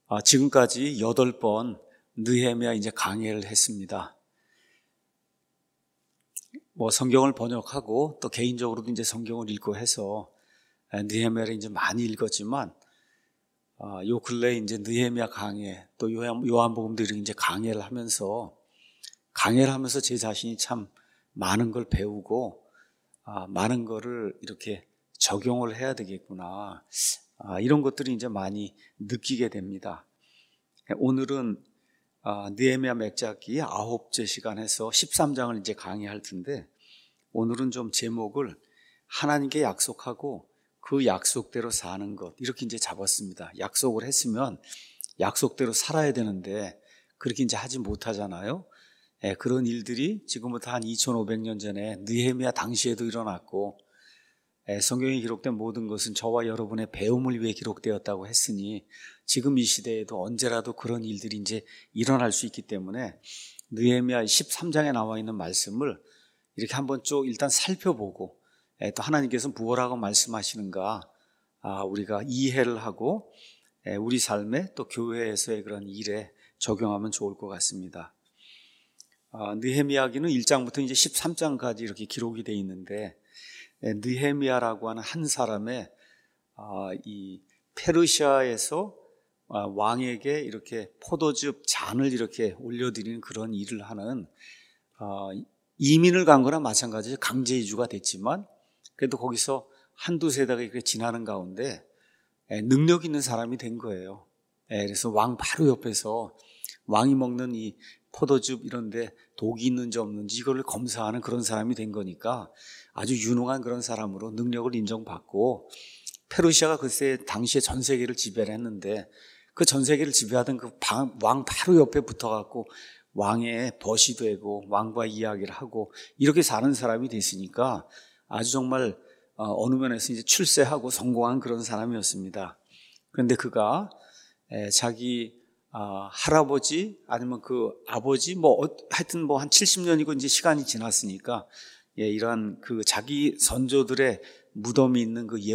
지금까지 8번 느헤미야 이제 강해를 했습니다. 성경을 번역하고 또 개인적으로도 이제 성경을 읽고 해서 느헤미야를 이제 많이 읽었지만, 요 근래에 이제 느헤미야 강해, 또 요한복음들이 이제 강해를 하면서 제 자신이 참 많은 걸 배우고, 많은 거를 이렇게 적용을 해야 되겠구나. 이런 것들이 이제 많이 느끼게 됩니다. 오늘은 느헤미야 맥잡기 9째 시간에서 13장을 이제 강의할 텐데, 오늘은 좀 제목을 하나님께 약속하고 그 약속대로 사는 것, 이렇게 이제 잡았습니다. 약속을 했으면 약속대로 살아야 되는데 그렇게 이제 하지 못하잖아요. 그런 일들이 지금부터 한 2500년 전에 느헤미야 당시에도 일어났고, 성경에 기록된 모든 것은 저와 여러분의 배움을 위해 기록되었다고 했으니 지금 이 시대에도 언제라도 그런 일들이 이제 일어날 수 있기 때문에 느헤미야 13장에 나와 있는 말씀을 이렇게 한번 쭉 일단 살펴보고, 또 하나님께서 무엇라고 말씀하시는가 우리가 이해를 하고 우리 삶에 또 교회에서의 그런 일에 적용하면 좋을 것 같습니다. 느헤미야기는 1장부터 이제 13장까지 이렇게 기록이 되어 있는데, 느헤미야라고 하는 한 사람의 이 페르시아에서 왕에게 이렇게 포도즙 잔을 이렇게 올려드리는 그런 일을 하는, 이민을 간 거나 마찬가지로 강제 이주가 됐지만 그래도 거기서 한두 세대가 이렇게 지나는 가운데 능력 있는 사람이 된 거예요. 그래서 왕 바로 옆에서 왕이 먹는 이 포도즙 이런데 독이 있는지 없는지 이걸 검사하는 그런 사람이 된 거니까 아주 유능한 그런 사람으로 능력을 인정받고, 페르시아가 글쎄 당시에 전 세계를 지배를 했는데 그 전 세계를 지배하던 그 왕 바로 옆에 붙어갖고 왕의 벗이 되고 왕과 이야기를 하고 이렇게 사는 사람이 됐으니까 아주 정말 어느 면에서 이제 출세하고 성공한 그런 사람이었습니다. 그런데 그가 자기 할아버지 아니면 그 아버지 하여튼 한 70년이고 이제 시간이 지났으니까 이러한 그 자기 선조들의 무덤이 있는 그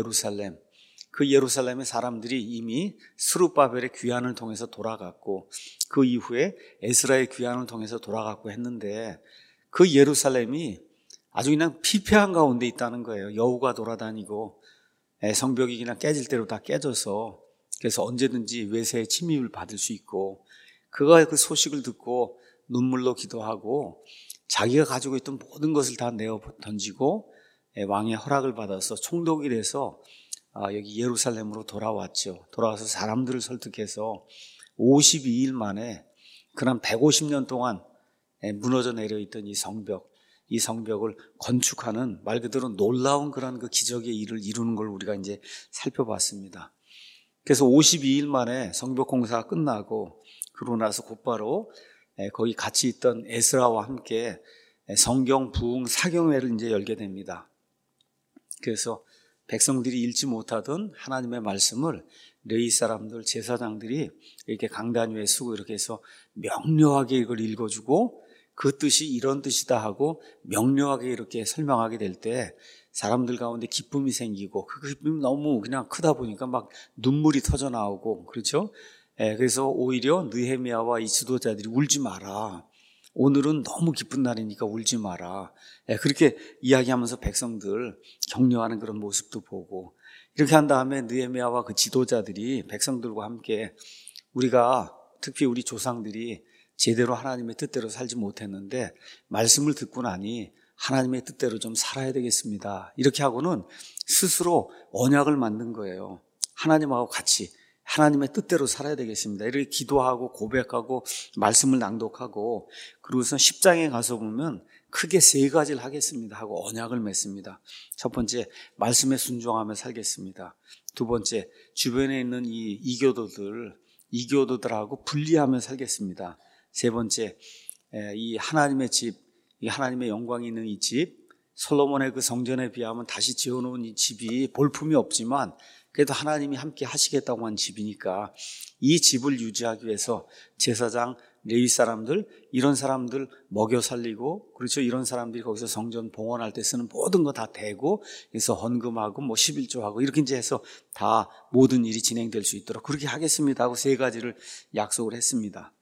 예루살렘의 사람들이 이미 스룹바벨의 귀환을 통해서 돌아갔고, 그 이후에 에스라의 귀환을 통해서 돌아갔고 했는데, 그 예루살렘이 아주 그냥 피폐한 가운데 있다는 거예요. 여우가 돌아다니고 성벽이 그냥 깨질 대로 다 깨져서, 그래서 언제든지 외세의 침입을 받을 수 있고, 그가 그 소식을 듣고 눈물로 기도하고 자기가 가지고 있던 모든 것을 다 내어 던지고 왕의 허락을 받아서 총독이 돼서 여기 예루살렘으로 돌아왔죠. 돌아와서 사람들을 설득해서 52일 만에 그런 150년 동안 무너져 내려있던 이 성벽을 건축하는 말 그대로 놀라운 그런 그 기적의 일을 이루는 걸 우리가 이제 살펴봤습니다. 그래서 52일 만에 성벽 공사가 끝나고, 그러고 나서 곧바로 거기 같이 있던 에스라와 함께 성경 부흥 사경회를 이제 열게 됩니다. 그래서 백성들이 읽지 못하던 하나님의 말씀을 레위 사람들, 제사장들이 이렇게 강단 위에 서고 이렇게 해서 명료하게 이걸 읽어주고, 그 뜻이 이런 뜻이다 하고 명료하게 이렇게 설명하게 될 때 사람들 가운데 기쁨이 생기고, 그 기쁨이 너무 그냥 크다 보니까 막 눈물이 터져 나오고, 그렇죠? 그래서 오히려 느헤미야와 이 지도자들이 울지 마라, 오늘은 너무 기쁜 날이니까 울지 마라, 그렇게 이야기하면서 백성들 격려하는 그런 모습도 보고, 이렇게 한 다음에 느헤미야와 그 지도자들이 백성들과 함께 우리가, 특히 우리 조상들이 제대로 하나님의 뜻대로 살지 못했는데 말씀을 듣고 나니 하나님의 뜻대로 좀 살아야 되겠습니다, 이렇게 하고는 스스로 언약을 만든 거예요. 하나님하고 같이 하나님의 뜻대로 살아야 되겠습니다, 이렇게 기도하고 고백하고 말씀을 낭독하고, 그리고서 10장에 가서 보면 크게 3가지를 하겠습니다 하고 언약을 맺습니다. 첫 번째, 말씀에 순종하며 살겠습니다. 두 번째, 주변에 있는 이 이교도들하고 분리하며 살겠습니다. 세 번째, 이 하나님의 집, 이 하나님의 영광이 있는 이 집, 솔로몬의 그 성전에 비하면 다시 지어놓은 이 집이 볼품이 없지만 그래도 하나님이 함께 하시겠다고 한 집이니까 이 집을 유지하기 위해서 제사장 레위 사람들, 이런 사람들 먹여 살리고, 그렇죠. 이런 사람들이 거기서 성전 봉헌할 때 쓰는 모든 거 다 대고, 그래서 헌금하고 뭐 11조하고 이렇게 이제 해서 다 모든 일이 진행될 수 있도록 그렇게 하겠습니다 하고 3가지를 약속을 했습니다.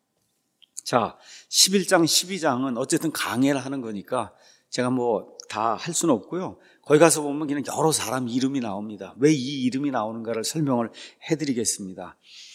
자, 11장, 12장은 어쨌든 강해를 하는 거니까 제가 뭐 다 할 수는 없고요. 거기 가서 보면 그냥 여러 사람 이름이 나옵니다. 왜 이 이름이 나오는가를 설명을 해드리겠습니다.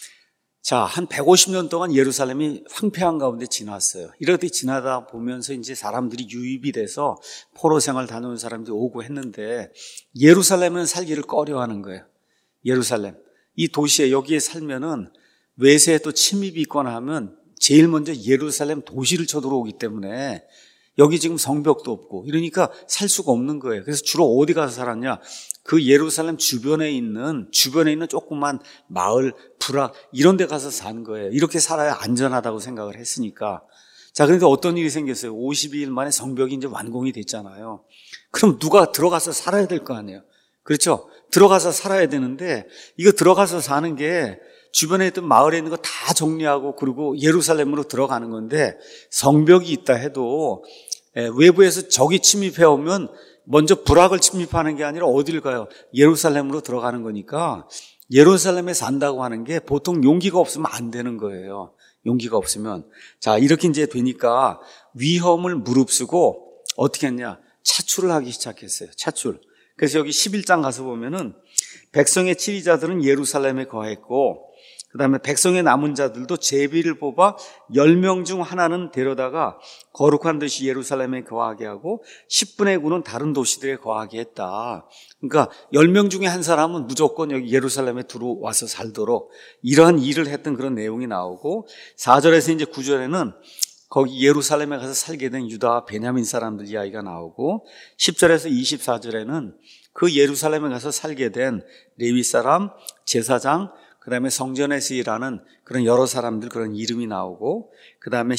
자, 한 150년 동안 예루살렘이 황폐한 가운데 지났어요. 이렇게 지나다 보면서 이제 사람들이 유입이 돼서 포로 생활 다녀온 사람들이 오고 했는데 예루살렘은 살기를 꺼려하는 거예요. 예루살렘. 이 도시에 여기에 살면은 외세에 또 침입이 있거나 하면 제일 먼저 예루살렘 도시를 쳐들어오기 때문에 여기 지금 성벽도 없고 이러니까 살 수가 없는 거예요. 그래서 주로 어디 가서 살았냐? 그 예루살렘 주변에 있는 조그만 마을, 부락 이런 데 가서 산 거예요. 이렇게 살아야 안전하다고 생각을 했으니까. 자, 그러니까 어떤 일이 생겼어요. 52일 만에 성벽이 이제 완공이 됐잖아요. 그럼 누가 들어가서 살아야 될 거 아니에요. 그렇죠? 들어가서 살아야 되는데 이거 들어가서 사는 게 주변에 있던 마을에 있는 거 다 정리하고 그리고 예루살렘으로 들어가는 건데 성벽이 있다 해도 외부에서 적이 침입해 오면 먼저 부락을 침입하는 게 아니라 어디를 가요? 예루살렘으로 들어가는 거니까 예루살렘에 산다고 하는 게 보통 용기가 없으면 안 되는 거예요. 용기가 없으면. 자, 이렇게 이제 되니까 위험을 무릅쓰고 어떻게 했냐? 차출을 하기 시작했어요. 차출. 그래서 여기 11장 가서 보면은 백성의 치리자들은 예루살렘에 거했고 그 다음에 백성의 남은 자들도 제비를 뽑아 10명 중 하나는 데려다가 거룩한 도시 예루살렘에 거하게 하고 10분의 9는 다른 도시들에 거하게 했다. 그러니까 10명 중에 한 사람은 무조건 여기 예루살렘에 들어와서 살도록 이러한 일을 했던 그런 내용이 나오고 4절에서 이제 9절에는 거기 예루살렘에 가서 살게 된 유다와 베냐민 사람들 이야기가 나오고 10절에서 24절에는 그 예루살렘에 가서 살게 된 레위 사람, 제사장, 그 다음에 성전에서 일하는 그런 여러 사람들 그런 이름이 나오고 그 다음에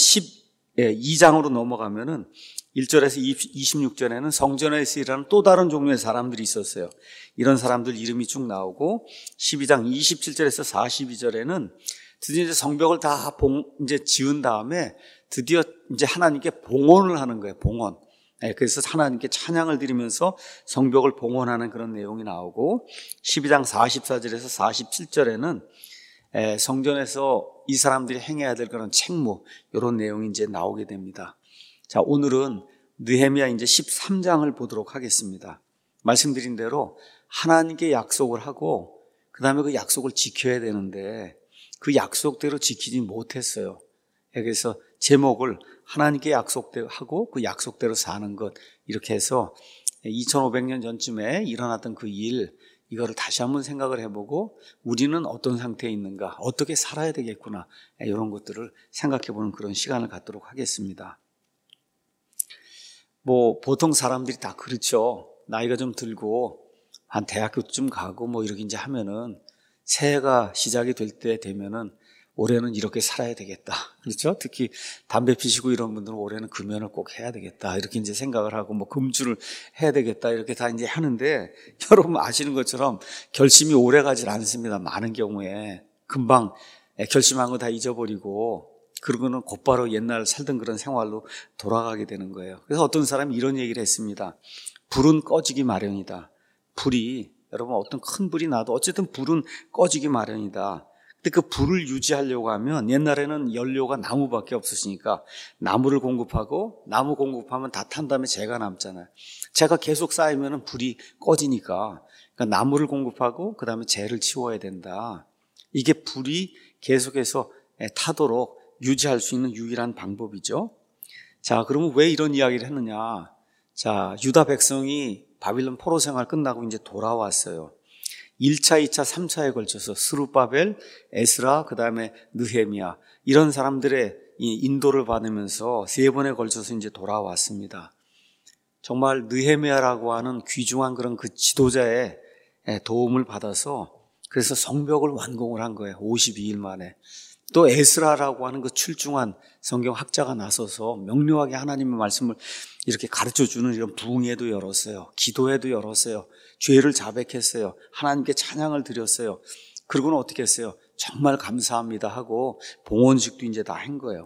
12장으로 넘어가면은 1절에서 26절에는 성전에서 일하는 또 다른 종류의 사람들이 있었어요. 이런 사람들 이름이 쭉 나오고 12장 27절에서 42절에는 드디어 이제 성벽을 다 이제 지은 다음에 드디어 이제 하나님께 봉헌을 하는 거예요. 봉헌. 그래서 하나님께 찬양을 드리면서 성벽을 봉헌하는 그런 내용이 나오고 12장 44절에서 47절에는 성전에서 이 사람들이 행해야 될 그런 책무 이런 내용이 이제 나오게 됩니다. 자, 오늘은 느헤미야 이제 13장을 보도록 하겠습니다. 말씀드린 대로 하나님께 약속을 하고 그 다음에 그 약속을 지켜야 되는데 그 약속대로 지키지 못했어요. 그래서 제목을 하나님께 약속하고 그 약속대로 사는 것 이렇게 해서 2500년 전쯤에 일어났던 그 일 이거를 다시 한번 생각을 해보고 우리는 어떤 상태에 있는가 어떻게 살아야 되겠구나 이런 것들을 생각해보는 그런 시간을 갖도록 하겠습니다. 뭐 보통 사람들이 다 그렇죠. 나이가 좀 들고 한 대학교쯤 가고 뭐 이렇게 이제 하면은 새해가 시작이 될 때 되면은 올해는 이렇게 살아야 되겠다. 그렇죠? 특히 담배 피시고 이런 분들은 올해는 금연을 꼭 해야 되겠다. 이렇게 이제 생각을 하고 뭐 금주를 해야 되겠다. 이렇게 다 이제 하는데 여러분 아시는 것처럼 결심이 오래 가질 않습니다. 많은 경우에 금방 결심한 거 다 잊어버리고 그러고는 곧바로 옛날 살던 그런 생활로 돌아가게 되는 거예요. 그래서 어떤 사람이 이런 얘기를 했습니다. 불은 꺼지기 마련이다. 불이 여러분 어떤 큰 불이 나도 어쨌든 불은 꺼지기 마련이다. 근데 그 불을 유지하려고 하면 옛날에는 연료가 나무밖에 없으시니까 나무를 공급하고 나무 공급하면 다 탄 다음에 재가 남잖아요. 재가 계속 쌓이면 불이 꺼지니까 그러니까 나무를 공급하고 그 다음에 재를 치워야 된다. 이게 불이 계속해서 타도록 유지할 수 있는 유일한 방법이죠. 자, 그러면 왜 이런 이야기를 했느냐? 자, 유다 백성이 바빌론 포로 생활 끝나고 이제 돌아왔어요. 1차, 2차, 3차에 걸쳐서 스룹바벨, 에스라, 그 다음에 느헤미야 이런 사람들의 인도를 받으면서 3번에 걸쳐서 이제 돌아왔습니다. 정말 느헤미야라고 하는 귀중한 그런 그 지도자의 도움을 받아서 그래서 성벽을 완공을 한 거예요. 52일 만에. 또 에스라라고 하는 그 출중한 성경 학자가 나서서 명료하게 하나님의 말씀을 이렇게 가르쳐주는 이런 부흥회도 열었어요. 기도회도 열었어요. 죄를 자백했어요. 하나님께 찬양을 드렸어요. 그러고는 어떻게 했어요? 정말 감사합니다 하고 봉헌식도 이제 다 한 거예요.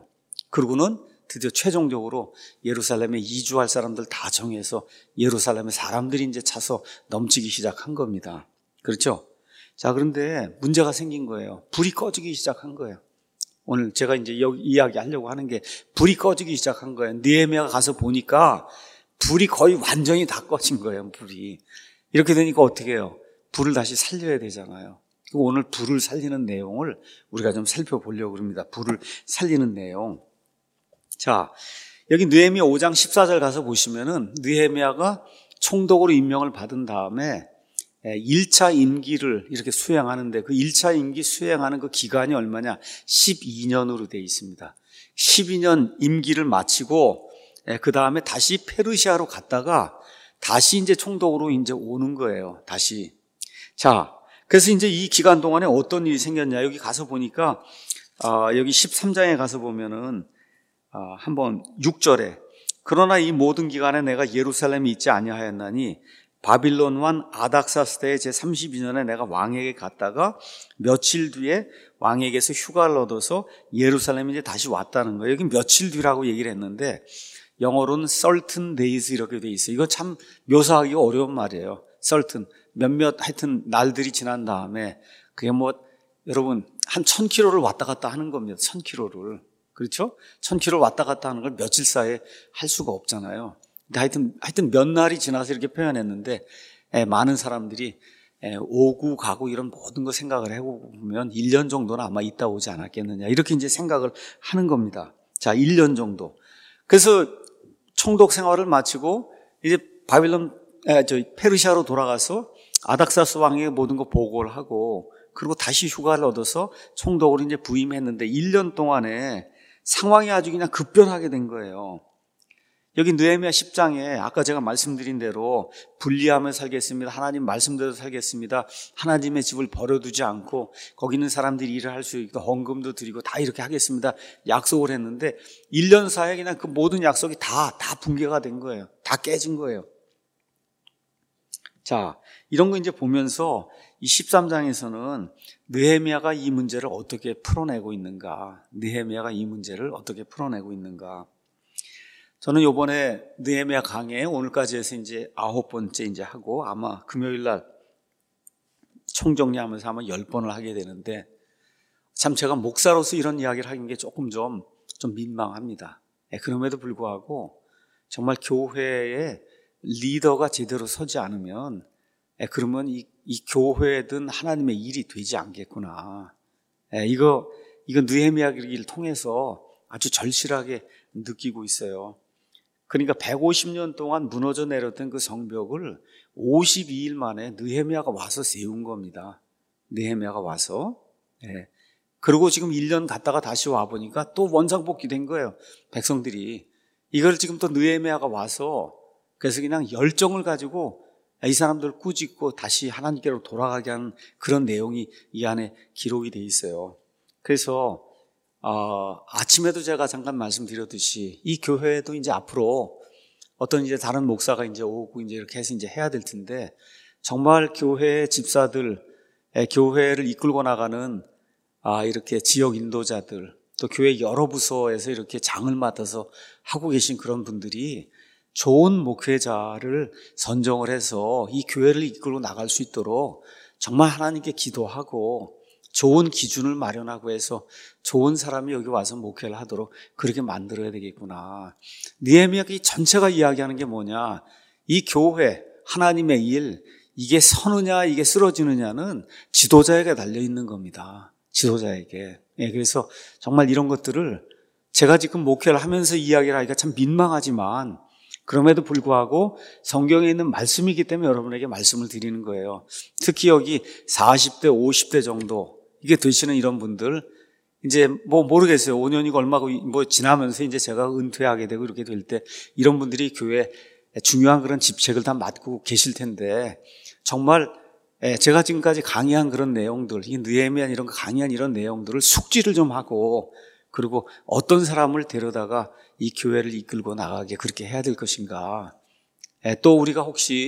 그리고는 드디어 최종적으로 예루살렘에 이주할 사람들 다 정해서 예루살렘에 사람들이 이제 차서 넘치기 시작한 겁니다. 그렇죠? 자, 그런데 문제가 생긴 거예요. 불이 꺼지기 시작한 거예요. 오늘 제가 이제 여기 이야기하려고 하는 게 불이 꺼지기 시작한 거예요. 느헤미야가 가서 보니까 불이 거의 완전히 다 꺼진 거예요, 불이. 이렇게 되니까 어떻게 해요? 불을 다시 살려야 되잖아요. 오늘 불을 살리는 내용을 우리가 좀 살펴보려고 합니다. 불을 살리는 내용. 자, 여기 느헤미야 5장 14절 가서 보시면은 느헤미야가 총독으로 임명을 받은 다음에 1차 임기를 이렇게 수행하는데 그 1차 임기 수행하는 그 기간이 얼마냐? 12년으로 되어 있습니다. 12년 임기를 마치고 그 다음에 다시 페르시아로 갔다가 다시 이제 총독으로 이제 오는 거예요. 다시. 자, 그래서 이제 이 기간 동안에 어떤 일이 생겼냐? 여기 가서 보니까 여기 13장에 가서 보면은 한번 6절에 그러나 이 모든 기간에 내가 예루살렘에 있지 아니하였나니 바빌론 왕 아닥사스 때의 제32년에 내가 왕에게 갔다가 며칠 뒤에 왕에게서 휴가를 얻어서 예루살렘에 이제 다시 왔다는 거예요. 여기 며칠 뒤라고 얘기를 했는데 영어로는 certain days 이렇게 돼 있어요. 이거 참 묘사하기 어려운 말이에요. certain 몇몇 하여튼 날들이 지난 다음에 그게 뭐 여러분 한 1000km를 왔다 갔다 하는 겁니다. 1000km를. 그렇죠? 1000km 왔다 갔다 하는 걸 며칠 사이에 할 수가 없잖아요. 근데 하여튼 몇 날이 지나서 이렇게 표현했는데 많은 사람들이 오고 가고 이런 모든 거 생각을 해보면 1년 정도는 아마 있다 오지 않았겠느냐 이렇게 이제 생각을 하는 겁니다. 자, 1년 정도. 그래서 총독 생활을 마치고 이제 페르시아로 돌아가서 아닥사스 왕에게 모든 거 보고를 하고 그리고 다시 휴가를 얻어서 총독으로 이제 부임했는데 1년 동안에 상황이 아주 그냥 급변하게 된 거예요. 여기 느헤미야 10장에 아까 제가 말씀드린 대로 분리하며 살겠습니다. 하나님 말씀대로 살겠습니다. 하나님의 집을 버려두지 않고 거기 있는 사람들이 일을 할 수 있고 헌금도 드리고 다 이렇게 하겠습니다. 약속을 했는데 1년 사이에 그냥 그 모든 약속이 다 붕괴가 된 거예요. 다 깨진 거예요. 자, 이런 거 이제 보면서 이 13장에서는 느헤미야가 이 문제를 어떻게 풀어내고 있는가? 느헤미야가 이 문제를 어떻게 풀어내고 있는가? 저는 요번에 느헤미야 강의 오늘까지 해서 이제 9번째 이제 하고 아마 금요일 날 총정리하면서 아마 10번을 하게 되는데 참 제가 목사로서 이런 이야기를 하는 게 조금 좀 민망합니다. 그럼에도 불구하고 정말 교회에 리더가 제대로 서지 않으면 그러면 이 교회든 하나님의 일이 되지 않겠구나. 이거 느헤미야를 통해서 아주 절실하게 느끼고 있어요. 그러니까 150년 동안 무너져 내렸던 그 성벽을 52일 만에 느헤미야가 와서 세운 겁니다. 느헤미야가 와서. 그리고 지금 1년 갔다가 다시 와보니까 또 원상복귀 된 거예요. 백성들이. 이걸 지금 또 느헤미야가 와서 그래서 그냥 열정을 가지고 이 사람들 꾸짖고 다시 하나님께로 돌아가게 하는 그런 내용이 이 안에 기록이 돼 있어요. 그래서 아침에도 제가 잠깐 말씀드렸듯이 이 교회도 이제 앞으로 어떤 이제 다른 목사가 이제 오고 이제 이렇게 해서 이제 해야 될 텐데 정말 교회 집사들, 교회를 이끌고 나가는 이렇게 지역 인도자들, 또 교회 여러 부서에서 이렇게 장을 맡아서 하고 계신 그런 분들이 좋은 목회자를 선정을 해서 이 교회를 이끌고 나갈 수 있도록 정말 하나님께 기도하고 좋은 기준을 마련하고 해서 좋은 사람이 여기 와서 목회를 하도록 그렇게 만들어야 되겠구나. 느헤미야 이 전체가 이야기하는 게 뭐냐? 이 교회, 하나님의 일, 이게 서느냐 이게 쓰러지느냐는 지도자에게 달려있는 겁니다. 지도자에게. 그래서 정말 이런 것들을 제가 지금 목회를 하면서 이야기를 하기가 참 민망하지만 그럼에도 불구하고 성경에 있는 말씀이기 때문에 여러분에게 말씀을 드리는 거예요. 특히 여기 40대, 50대 정도 이게 되시는 이런 분들 이제 뭐 모르겠어요. 5년이고 얼마고 뭐 지나면서 이제 제가 은퇴하게 되고 이렇게 될 때 이런 분들이 교회 중요한 그런 집책을 다 맡고 계실 텐데 정말 제가 지금까지 강의한 그런 내용들, 이 느헤미야 이런 거 강의한 이런 내용들을 숙지를 좀 하고 그리고 어떤 사람을 데려다가 이 교회를 이끌고 나가게 그렇게 해야 될 것인가. 또 우리가 혹시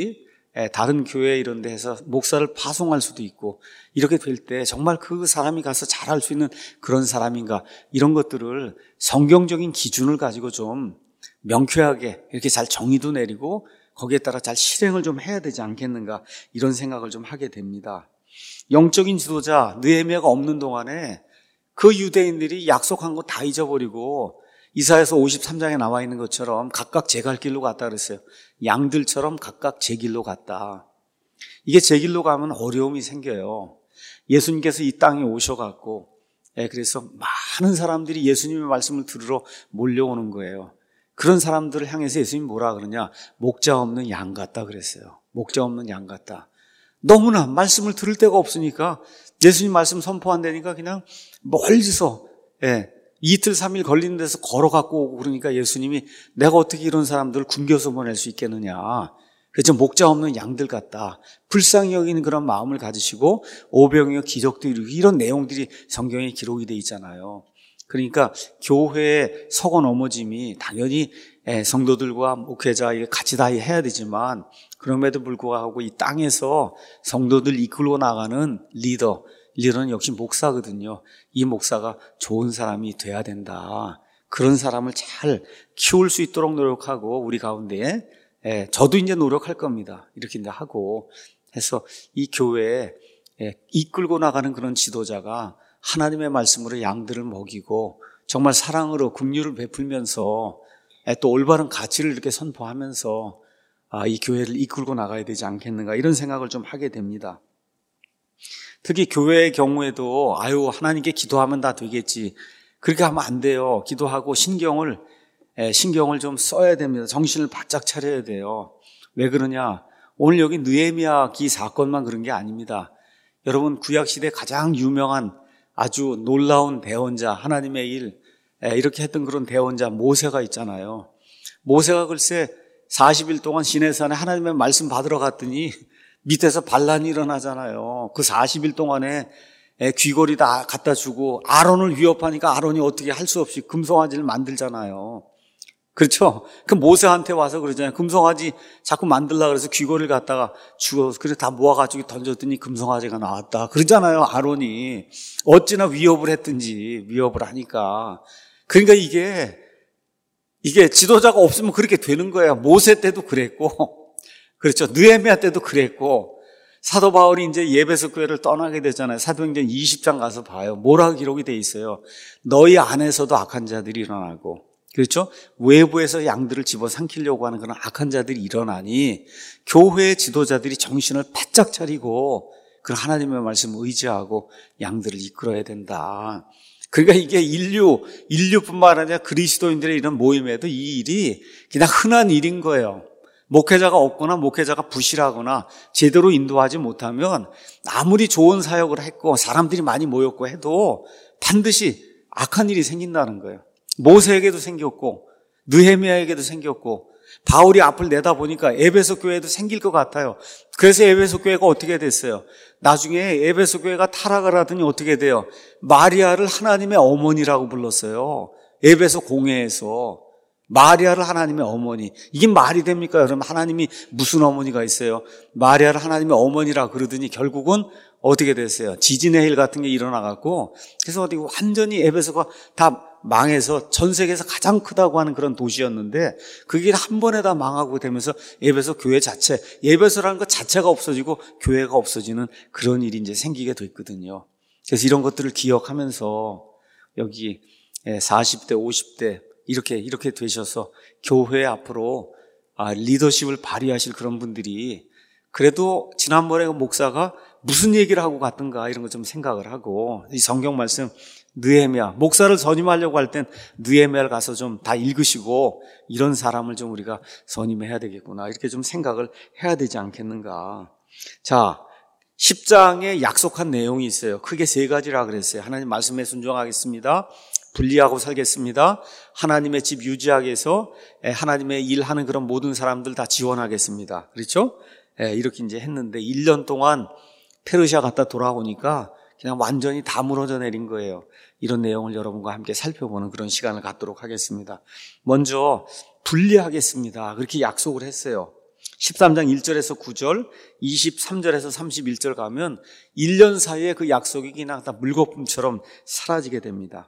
다른 교회 이런 데에서 목사를 파송할 수도 있고, 이렇게 될 때 정말 그 사람이 가서 잘할 수 있는 그런 사람인가, 이런 것들을 성경적인 기준을 가지고 좀 명쾌하게 이렇게 잘 정의도 내리고 거기에 따라 잘 실행을 좀 해야 되지 않겠는가, 이런 생각을 좀 하게 됩니다. 영적인 지도자 느헤미야가 없는 동안에 그 유대인들이 약속한 거 다 잊어버리고 이사야서 53장에 나와 있는 것처럼 각각 제 갈 길로 갔다 그랬어요. 양들처럼 각각 제 길로 갔다. 이게 제 길로 가면 어려움이 생겨요. 예수님께서 이 땅에 오셔갖고, 그래서 많은 사람들이 예수님의 말씀을 들으러 몰려오는 거예요. 그런 사람들을 향해서 예수님이 뭐라 그러냐? 목자 없는 양 같다 그랬어요. 목자 없는 양 같다. 너무나 말씀을 들을 데가 없으니까 예수님 말씀 선포한다니까 그냥 멀리서, 이틀 3일 걸리는 데서 걸어갖고 오고, 그러니까 예수님이 내가 어떻게 이런 사람들을 굶겨서 보낼 수 있겠느냐. 그래서 목자 없는 양들 같다. 불쌍히 여기는 그런 마음을 가지시고 오병이어 기적도 이루고, 이런 내용들이 성경에 기록이 돼 있잖아요. 그러니까 교회의 서거 넘어짐이 당연히 성도들과 목회자 같이 다 해야 되지만, 그럼에도 불구하고 이 땅에서 성도들 이끌고 나가는 리더는 역시 목사거든요. 이 목사가 좋은 사람이 돼야 된다. 그런 사람을 잘 키울 수 있도록 노력하고, 우리 가운데 저도 이제 노력할 겁니다. 이렇게 이제 하고 해서 이 교회에 이끌고 나가는 그런 지도자가 하나님의 말씀으로 양들을 먹이고 정말 사랑으로 긍휼을 베풀면서 또 올바른 가치를 이렇게 선포하면서 이 교회를 이끌고 나가야 되지 않겠는가, 이런 생각을 좀 하게 됩니다. 특히 교회의 경우에도 하나님께 기도하면 다 되겠지, 그렇게 하면 안 돼요. 기도하고 신경을 좀 써야 됩니다. 정신을 바짝 차려야 돼요. 왜 그러냐? 오늘 여기 느헤미야 기 사건만 그런 게 아닙니다. 여러분, 구약시대 가장 유명한 아주 놀라운 대언자, 하나님의 일 이렇게 했던 그런 대언자 모세가 있잖아요. 모세가 글쎄 40일 동안 시내산에 하나님의 말씀 받으러 갔더니 밑에서 반란이 일어나잖아요. 그 40일 동안에 귀걸이 다 갖다 주고 아론을 위협하니까 아론이 어떻게 할 수 없이 금송아지를 만들잖아요. 그렇죠? 그 모세한테 와서 그러잖아요. 금송아지 자꾸 만들려고 그래서 귀걸이를 갖다가 주워서 그래서 다 모아가지고 던졌더니 금송아지가 나왔다. 그러잖아요. 아론이 어찌나 위협을 했든지, 위협을 하니까. 그러니까 이게 지도자가 없으면 그렇게 되는 거예요. 모세 때도 그랬고, 그렇죠. 느헤미야 때도 그랬고, 사도 바울이 이제 예배소 교회를 떠나게 되잖아요. 사도행전 20장 가서 봐요. 뭐라고 기록이 돼 있어요? 너희 안에서도 악한 자들이 일어나고, 그렇죠? 외부에서 양들을 집어삼키려고 하는 그런 악한 자들이 일어나니 교회의 지도자들이 정신을 바짝 차리고 그 하나님의 말씀을 의지하고 양들을 이끌어야 된다. 그러니까 이게 인류뿐만 아니라 그리스도인들의 이런 모임에도 이 일이 그냥 흔한 일인 거예요. 목회자가 없거나 목회자가 부실하거나 제대로 인도하지 못하면 아무리 좋은 사역을 했고 사람들이 많이 모였고 해도 반드시 악한 일이 생긴다는 거예요. 모세에게도 생겼고 느헤미야에게도 생겼고, 바울이 앞을 내다보니까 에베소 교회도 생길 것 같아요. 그래서 에베소 교회가 어떻게 됐어요? 나중에 에베소 교회가 타락을 하더니 어떻게 돼요? 마리아를 하나님의 어머니라고 불렀어요. 에베소 공회에서 마리아를 하나님의 어머니. 이게 말이 됩니까? 여러분, 하나님이 무슨 어머니가 있어요? 마리아를 하나님의 어머니라 그러더니 결국은 어떻게 됐어요? 지진의 일 같은 게 일어나갖고, 그래서 어디 완전히 에베소가 다 망해서 전 세계에서 가장 크다고 하는 그런 도시였는데 그게 한 번에 다 망하고 되면서 에베소 교회 자체, 에베소라는 것 자체가 없어지고 교회가 없어지는 그런 일이 이제 생기게 됐거든요. 그래서 이런 것들을 기억하면서 여기 40대, 50대 이렇게 되셔서 교회 앞으로 리더십을 발휘하실 그런 분들이, 그래도 지난번에 그 목사가 무슨 얘기를 하고 갔던가 이런 거 좀 생각을 하고, 이 성경 말씀 느헤미야, 목사를 선임하려고 할 땐 느헤미야를 가서 좀 다 읽으시고 이런 사람을 좀 우리가 선임해야 되겠구나, 이렇게 좀 생각을 해야 되지 않겠는가. 자, 10장에 약속한 내용이 있어요. 크게 세 가지라 그랬어요. 하나님 말씀에 순종하겠습니다. 분리하고 살겠습니다. 하나님의 집 유지하기 위해서 하나님의 일하는 그런 모든 사람들 다 지원하겠습니다. 그렇죠? 이렇게 이제 했는데 1년 동안 페르시아 갔다 돌아오니까 그냥 완전히 다 무너져 내린 거예요. 이런 내용을 여러분과 함께 살펴보는 그런 시간을 갖도록 하겠습니다. 먼저 분리하겠습니다. 그렇게 약속을 했어요. 13장 1절에서 9절, 23절에서 31절 가면 1년 사이에 그 약속이 그냥 다 물거품처럼 사라지게 됩니다.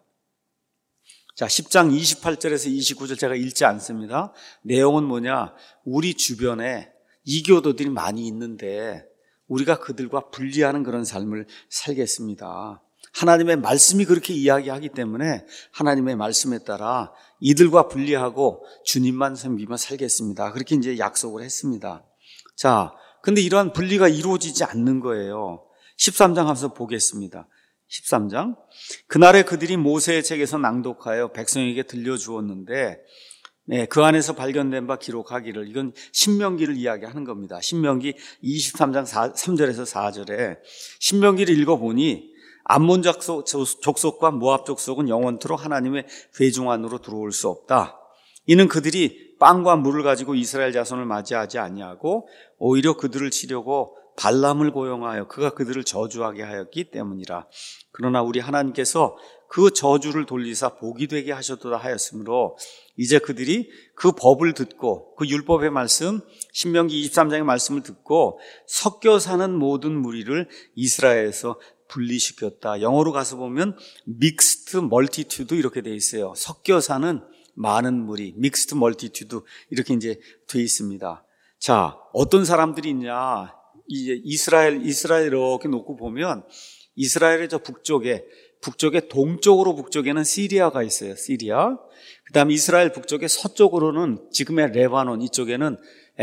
자, 10장 28절에서 29절 제가 읽지 않습니다. 내용은 뭐냐? 우리 주변에 이교도들이 많이 있는데 우리가 그들과 분리하는 그런 삶을 살겠습니다. 하나님의 말씀이 그렇게 이야기하기 때문에 하나님의 말씀에 따라 이들과 분리하고 주님만 섬기며 살겠습니다. 그렇게 이제 약속을 했습니다. 자, 근데 이러한 분리가 이루어지지 않는 거예요. 13장 한번 보겠습니다. 13장. 그날에 그들이 모세의 책에서 낭독하여 백성에게 들려주었는데 그 안에서 발견된 바 기록하기를, 이건 신명기를 이야기하는 겁니다. 신명기 23장 3절에서 4절에 신명기를 읽어보니 암몬 족속과 모압 족속은 영원토록 하나님의 회중 안으로 들어올 수 없다. 이는 그들이 빵과 물을 가지고 이스라엘 자손을 맞이하지 아니하고 오히려 그들을 치려고 발람을 고용하여 그가 그들을 저주하게 하였기 때문이라. 그러나 우리 하나님께서 그 저주를 돌리사 복이 되게 하셨도다 하였으므로 이제 그들이 그 법을 듣고 그 율법의 말씀, 신명기 23장의 말씀을 듣고 섞여 사는 모든 무리를 이스라엘에서 분리시켰다. 영어로 가서 보면 mixed multitude 이렇게 돼 있어요. 섞여 사는 많은 무리, mixed multitude 이렇게 이제 돼 있습니다. 자, 어떤 사람들이 있냐? 이제 이스라엘 이렇게 놓고 보면 이스라엘의 저 북쪽에 동쪽으로 북쪽에는 시리아가 있어요. 시리아. 그다음에 이스라엘 북쪽의 서쪽으로는 지금의 레바논 이쪽에는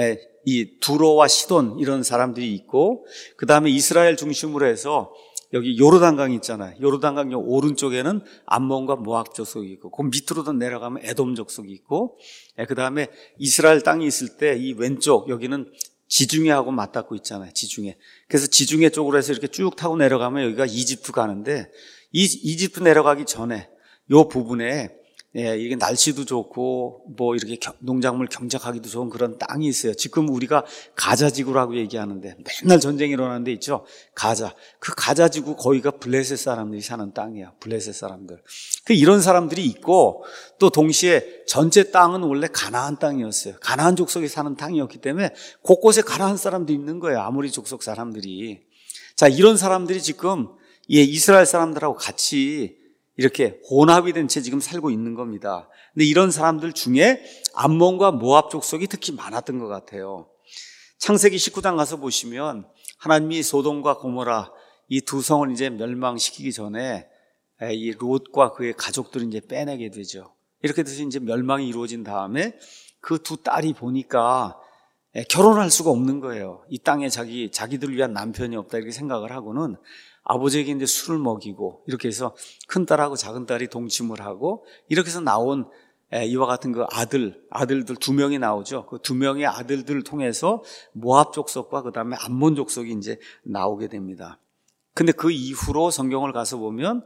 이 두로와 시돈 이런 사람들이 있고, 그다음에 이스라엘 중심으로 해서 여기 요르단강 있잖아요. 요르단강 오른쪽에는 암몬과 모압 족속이 있고, 그 밑으로도 내려가면 에돔 족속이 있고, 그다음에 이스라엘 땅이 있을 때 이 왼쪽 여기는 지중해하고 맞닿고 있잖아요. 지중해. 그래서 지중해 쪽으로 해서 이렇게 쭉 타고 내려가면 여기가 이집트 가는데, 이 이집트 내려가기 전에 요 부분에 이게 날씨도 좋고 뭐 이렇게 농작물 경작하기도 좋은 그런 땅이 있어요. 지금 우리가 가자지구라고 얘기하는데 맨날 전쟁이 일어나는 데 있죠. 가자. 그 가자지구 거기가 블레셋 사람들이 사는 땅이야. 블레셋 사람들. 이런 사람들이 있고, 또 동시에 전체 땅은 원래 가나안 땅이었어요. 가나안 족속이 사는 땅이었기 때문에 곳곳에 가나안 사람도 있는 거예요. 아모리 족속 사람들이. 자, 이런 사람들이 지금 이스라엘 사람들하고 같이 이렇게 혼합이 된 채 지금 살고 있는 겁니다. 근데 이런 사람들 중에 암몬과 모압 족속이 특히 많았던 것 같아요. 창세기 19장 가서 보시면 하나님이 소돔과 고모라 이 두 성을 이제 멸망시키기 전에 이 롯과 그의 가족들을 이제 빼내게 되죠. 이렇게 돼서 이제 멸망이 이루어진 다음에 그 두 딸이 보니까 결혼할 수가 없는 거예요. 이 땅에 자기들을 위한 남편이 없다 이렇게 생각을 하고는 아버지에게 이제 술을 먹이고, 이렇게 해서 큰 딸하고 작은 딸이 동침을 하고, 이렇게 해서 나온 이와 같은 그 아들들 두 명이 나오죠. 그 두 명의 아들들을 통해서 모압 족속과 그 다음에 암몬 족속이 이제 나오게 됩니다. 근데 그 이후로 성경을 가서 보면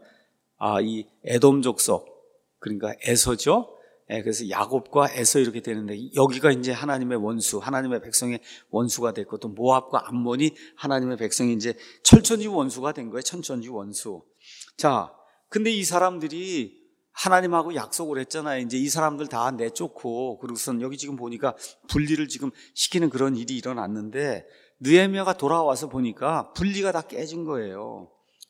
이 에돔 족속, 그러니까 에서죠. 그래서 야곱과 에서 이렇게 되는데, 여기가 이제 하나님의 원수, 하나님의 백성의 원수가 됐고, 또 모압과 암몬이 하나님의 백성이 이제 철천지 원수가 된 거예요. 천천지 원수. 자, 근데 이 사람들이 하나님하고 약속을 했잖아요. 이제 이 사람들 다 내쫓고, 그리고선 여기 지금 보니까 분리를 지금 시키는 그런 일이 일어났는데, 느헤미야가 돌아와서 보니까 분리가 다 깨진 거예요.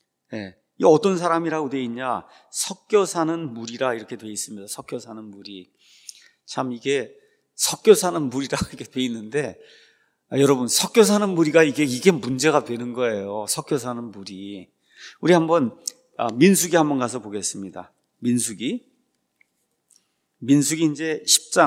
이 어떤 사람이라고 되어 있냐? 섞여 사는 무리라 이렇게 되어 있습니다. 섞여 사는 무리. 참 이게 섞여 사는 무리라 이렇게 되어 있는데, 여러분 섞여 사는 무리가 이게 문제가 되는 거예요. 섞여 사는 무리. 우리 한번 민수기 한번 가서 보겠습니다. 민수기 이제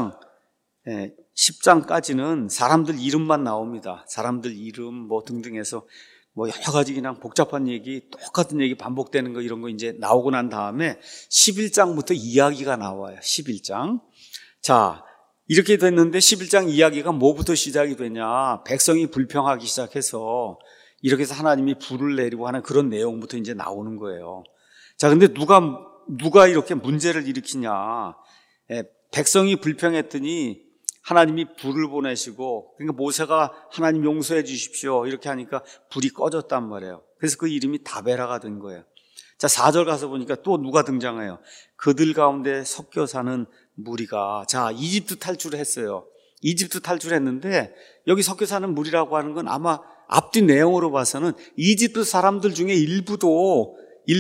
10장까지는 사람들 이름만 나옵니다. 사람들 이름 뭐 등등 해서 뭐 여러 가지 그냥 복잡한 얘기, 똑같은 얘기 반복되는 거 이런 거 이제 나오고 난 다음에 11장부터 이야기가 나와요. 11장. 자, 이렇게 됐는데 11장 이야기가 뭐부터 시작이 되냐? 백성이 불평하기 시작해서 이렇게 해서 하나님이 불을 내리고 하는 그런 내용부터 이제 나오는 거예요. 자, 근데 누가 이렇게 문제를 일으키냐? 백성이 불평했더니 하나님이 불을 보내시고, 그러니까 모세가 하나님 용서해 주십시오 이렇게 하니까 불이 꺼졌단 말이에요. 그래서 그 이름이 다베라가 된 거예요. 자, 4절 가서 보니까 또 누가 등장해요? 그들 가운데 섞여 사는 무리가, 자, 이집트 탈출을 했어요. 이집트 탈출했는데 여기 섞여 사는 무리라고 하는 건 아마 앞뒤 내용으로 봐서는 이집트 사람들 중에 일부도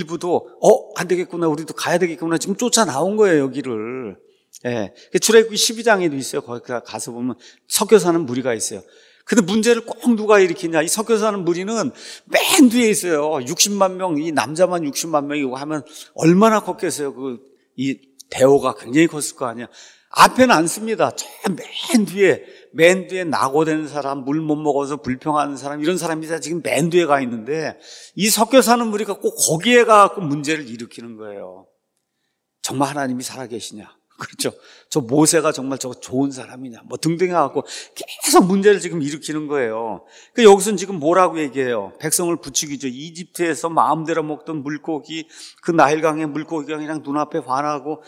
안 되겠구나, 우리도 가야 되겠구나, 지금 쫓아 나온 거예요, 여기를. 예. 출애굽기 12장에도 있어요. 거기 가서 보면 섞여 사는 무리가 있어요. 근데 문제를 꼭 누가 일으키냐? 이 섞여 사는 무리는 맨 뒤에 있어요. 60만 명, 이 남자만 60만 명이고 하면 얼마나 컸겠어요. 이 대오가 굉장히 컸을 거 아니야. 앞에는 안 씁니다. 저 맨 뒤에 낙오된 사람, 물 못 먹어서 불평하는 사람, 이런 사람이 다 지금 맨 뒤에 가 있는데 이 섞여 사는 무리가 꼭 거기에 가서 문제를 일으키는 거예요. 정말 하나님이 살아계시냐? 그렇죠. 저 모세가 정말 저 좋은 사람이냐? 뭐 등등 해갖고 계속 문제를 지금 일으키는 거예요. 여기서는 지금 뭐라고 얘기해요? 백성을 부추기죠. 이집트에서 마음대로 먹던 물고기, 그 나일강의 물고기가 그냥 눈앞에 반하고,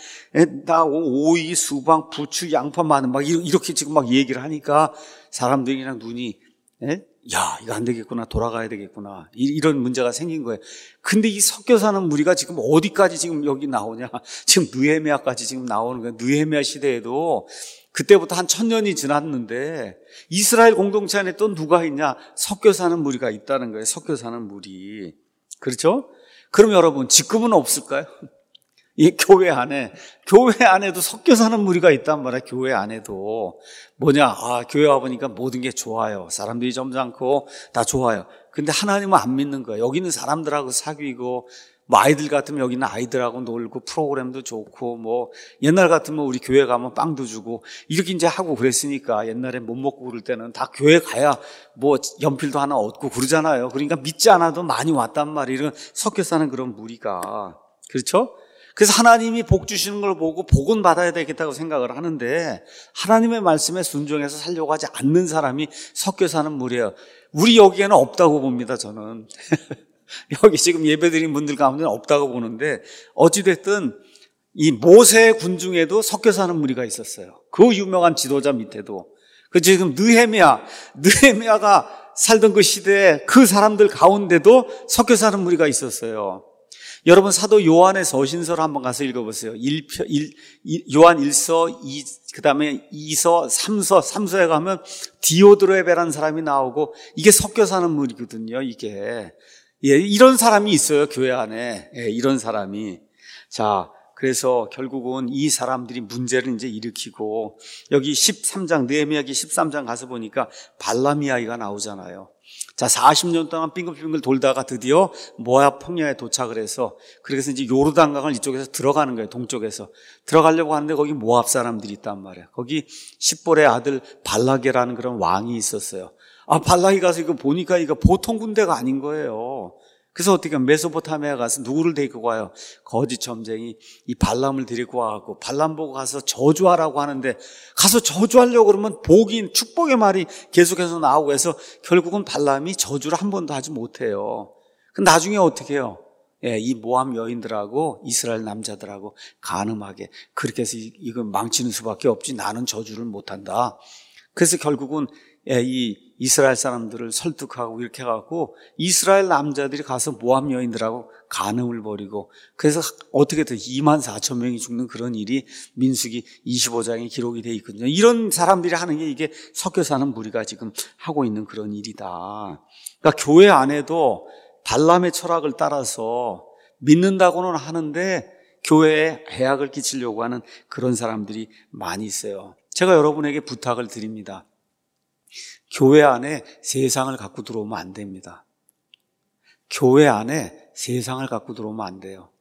오이, 수박, 부추, 양파, 마늘, 막 이렇게 지금 막 얘기를 하니까 사람들이 그냥 눈이, 야, 이거 안 되겠구나, 돌아가야 되겠구나, 이런 문제가 생긴 거예요. 근데 이 섞여 사는 무리가 지금 어디까지 지금 여기 나오냐? 지금 느헤미야까지 지금 나오는 거예요. 느헤미야 시대에도 그때부터 한 1000년이 지났는데 이스라엘 공동체 안에 또 누가 있냐? 섞여 사는 무리가 있다는 거예요. 섞여 사는 무리. 그렇죠? 그럼 여러분, 지금은 없을까요? 이 교회 안에도 섞여 사는 무리가 있단 말이야. 교회 안에도. 뭐냐? 교회 와보니까 모든 게 좋아요. 사람들이 점잖고 다 좋아요. 근데 하나님은 안 믿는 거예요. 여기는 사람들하고 사귀고, 뭐 아이들 같으면 여기는 아이들하고 놀고, 프로그램도 좋고, 뭐 옛날 같으면 우리 교회 가면 빵도 주고, 이렇게 이제 하고 그랬으니까 옛날에 못 먹고 그럴 때는 다 교회 가야 뭐 연필도 하나 얻고 그러잖아요. 그러니까 믿지 않아도 많이 왔단 말이에요. 이런 섞여 사는 그런 무리가. 그렇죠? 그래서 하나님이 복 주시는 걸 보고 복은 받아야 되겠다고 생각을 하는데 하나님의 말씀에 순종해서 살려고 하지 않는 사람이 섞여 사는 무리예요. 우리 여기에는 없다고 봅니다, 저는. 여기 지금 예배드린 분들 가운데는 없다고 보는데 어찌됐든 이 모세 군중에도 섞여 사는 무리가 있었어요. 그 유명한 지도자 밑에도. 그 지금 느헤미야가 살던 그 시대에 그 사람들 가운데도 섞여 사는 무리가 있었어요. 여러분, 사도 요한의 서신서를 한번 가서 읽어보세요. 요한 1서, 그 다음에 2서, 3서에 가면 디오드레베라는 사람이 나오고, 이게 섞여 사는 무리거든요, 이게. 이런 사람이 있어요, 교회 안에. 이런 사람이. 자, 그래서 결국은 이 사람들이 문제를 이제 일으키고, 여기 13장, 느헤미야기 13장 가서 보니까 발람이 아이가 나오잖아요. 자, 40년 동안 빙글빙글 돌다가 드디어 모압 평야에 도착을 해서, 그래서 이제 요르단강을 이쪽에서 들어가는 거예요. 동쪽에서 들어가려고 하는데 거기 모압 사람들이 있단 말이에요. 거기 십볼의 아들 발락이라는 그런 왕이 있었어요. 발락이 가서 이거 보니까 이거 보통 군대가 아닌 거예요. 그래서 어떻게 메소포타미아 가서 누구를 데리고 가요? 거짓 점쟁이 이 발람을 데리고 와갖고 발람 보고 가서 저주하라고 하는데, 가서 저주하려고 그러면 축복의 말이 계속해서 나오고 해서 결국은 발람이 저주를 한 번도 하지 못해요. 근데 나중에 어떻게 해요? 이 모압 여인들하고 이스라엘 남자들하고 간음하게 그렇게 해서 이거 망치는 수밖에 없지, 나는 저주를 못한다. 그래서 결국은 이 이스라엘 사람들을 설득하고 이렇게 해갖고 이스라엘 남자들이 가서 모압 여인들하고 간음을 벌이고, 그래서 어떻게 든 24,000명이 죽는 그런 일이 민수기 25장에 기록이 되어 있거든요. 이런 사람들이 하는 게 이게 섞여 사는 무리가 지금 하고 있는 그런 일이다. 그러니까 교회 안에도 발람의 철학을 따라서 믿는다고는 하는데 교회에 해악을 끼치려고 하는 그런 사람들이 많이 있어요. 제가 여러분에게 부탁을 드립니다. 교회 안에 세상을 갖고 들어오면 안 됩니다. 교회 안에 세상을 갖고 들어오면 안 돼요.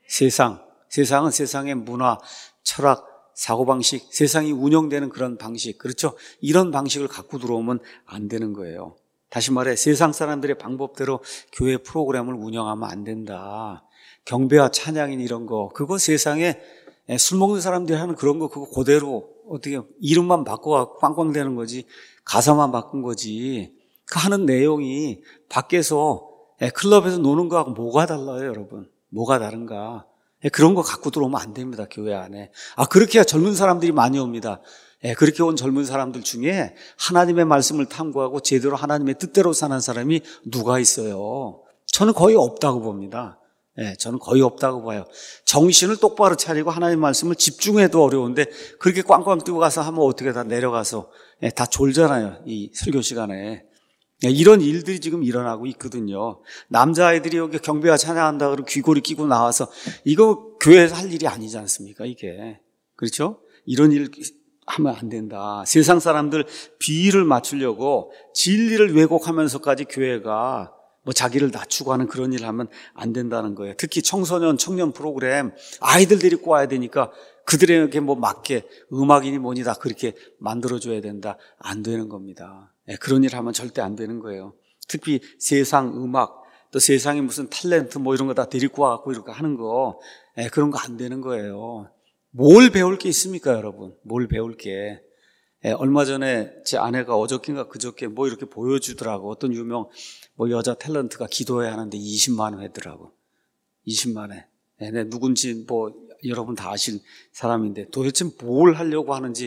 세상은 세상의 문화, 철학, 사고방식, 세상이 운영되는 그런 방식, 그렇죠? 이런 방식을 갖고 들어오면 안 되는 거예요. 다시 말해, 세상 사람들의 방법대로 교회 프로그램을 운영하면 안 된다. 경배와 찬양인 이런 거, 그거 세상에 술 먹는 사람들이 하는 그런 거, 그거 그대로 어떻게 이름만 바꿔 꽝꽝대는 거지, 가사만 바꾼 거지. 그 하는 내용이 밖에서 클럽에서 노는 거하고 뭐가 달라요, 여러분? 뭐가 다른가? 그런 거 갖고 들어오면 안 됩니다, 교회 안에. 그렇게 해야 젊은 사람들이 많이 옵니다. 그렇게 온 젊은 사람들 중에 하나님의 말씀을 탐구하고 제대로 하나님의 뜻대로 사는 사람이 누가 있어요? 저는 거의 없다고 봅니다. 저는 거의 없다고 봐요. 정신을 똑바로 차리고 하나님의 말씀을 집중해도 어려운데 그렇게 꽝꽝 뛰고 가서 하면 어떻게 다 내려가서 다 졸잖아요. 이 설교 시간에. 이런 일들이 지금 일어나고 있거든요. 남자아이들이 여기 경배와 찬양한다 그러고 귀고리 끼고 나와서 이거 교회에서 할 일이 아니지 않습니까? 이게. 그렇죠? 이런 일 하면 안 된다. 세상 사람들 비위를 맞추려고 진리를 왜곡하면서까지 교회가 뭐 자기를 낮추고 하는 그런 일을 하면 안 된다는 거예요. 특히 청소년, 청년 프로그램 아이들 데리고 와야 되니까 그들에게 뭐 맞게 음악이니 뭐니 다 그렇게 만들어줘야 된다. 안 되는 겁니다. 그런 일을 하면 절대 안 되는 거예요. 특히 세상 음악, 또 세상에 무슨 탤런트 뭐 이런 거 다 데리고 와갖고 이렇게 하는 거, 그런 거 안 되는 거예요. 뭘 배울 게 있습니까, 여러분? 뭘 배울 게. 얼마 전에 제 아내가 어저께인가 그저께 뭐 이렇게 보여주더라고. 어떤 유명 뭐 여자 탤런트가 기도해야 하는데 20만 회더라고. 20만 회. 네, 누군지 뭐 여러분 다 아실 사람인데 도대체 뭘 하려고 하는지,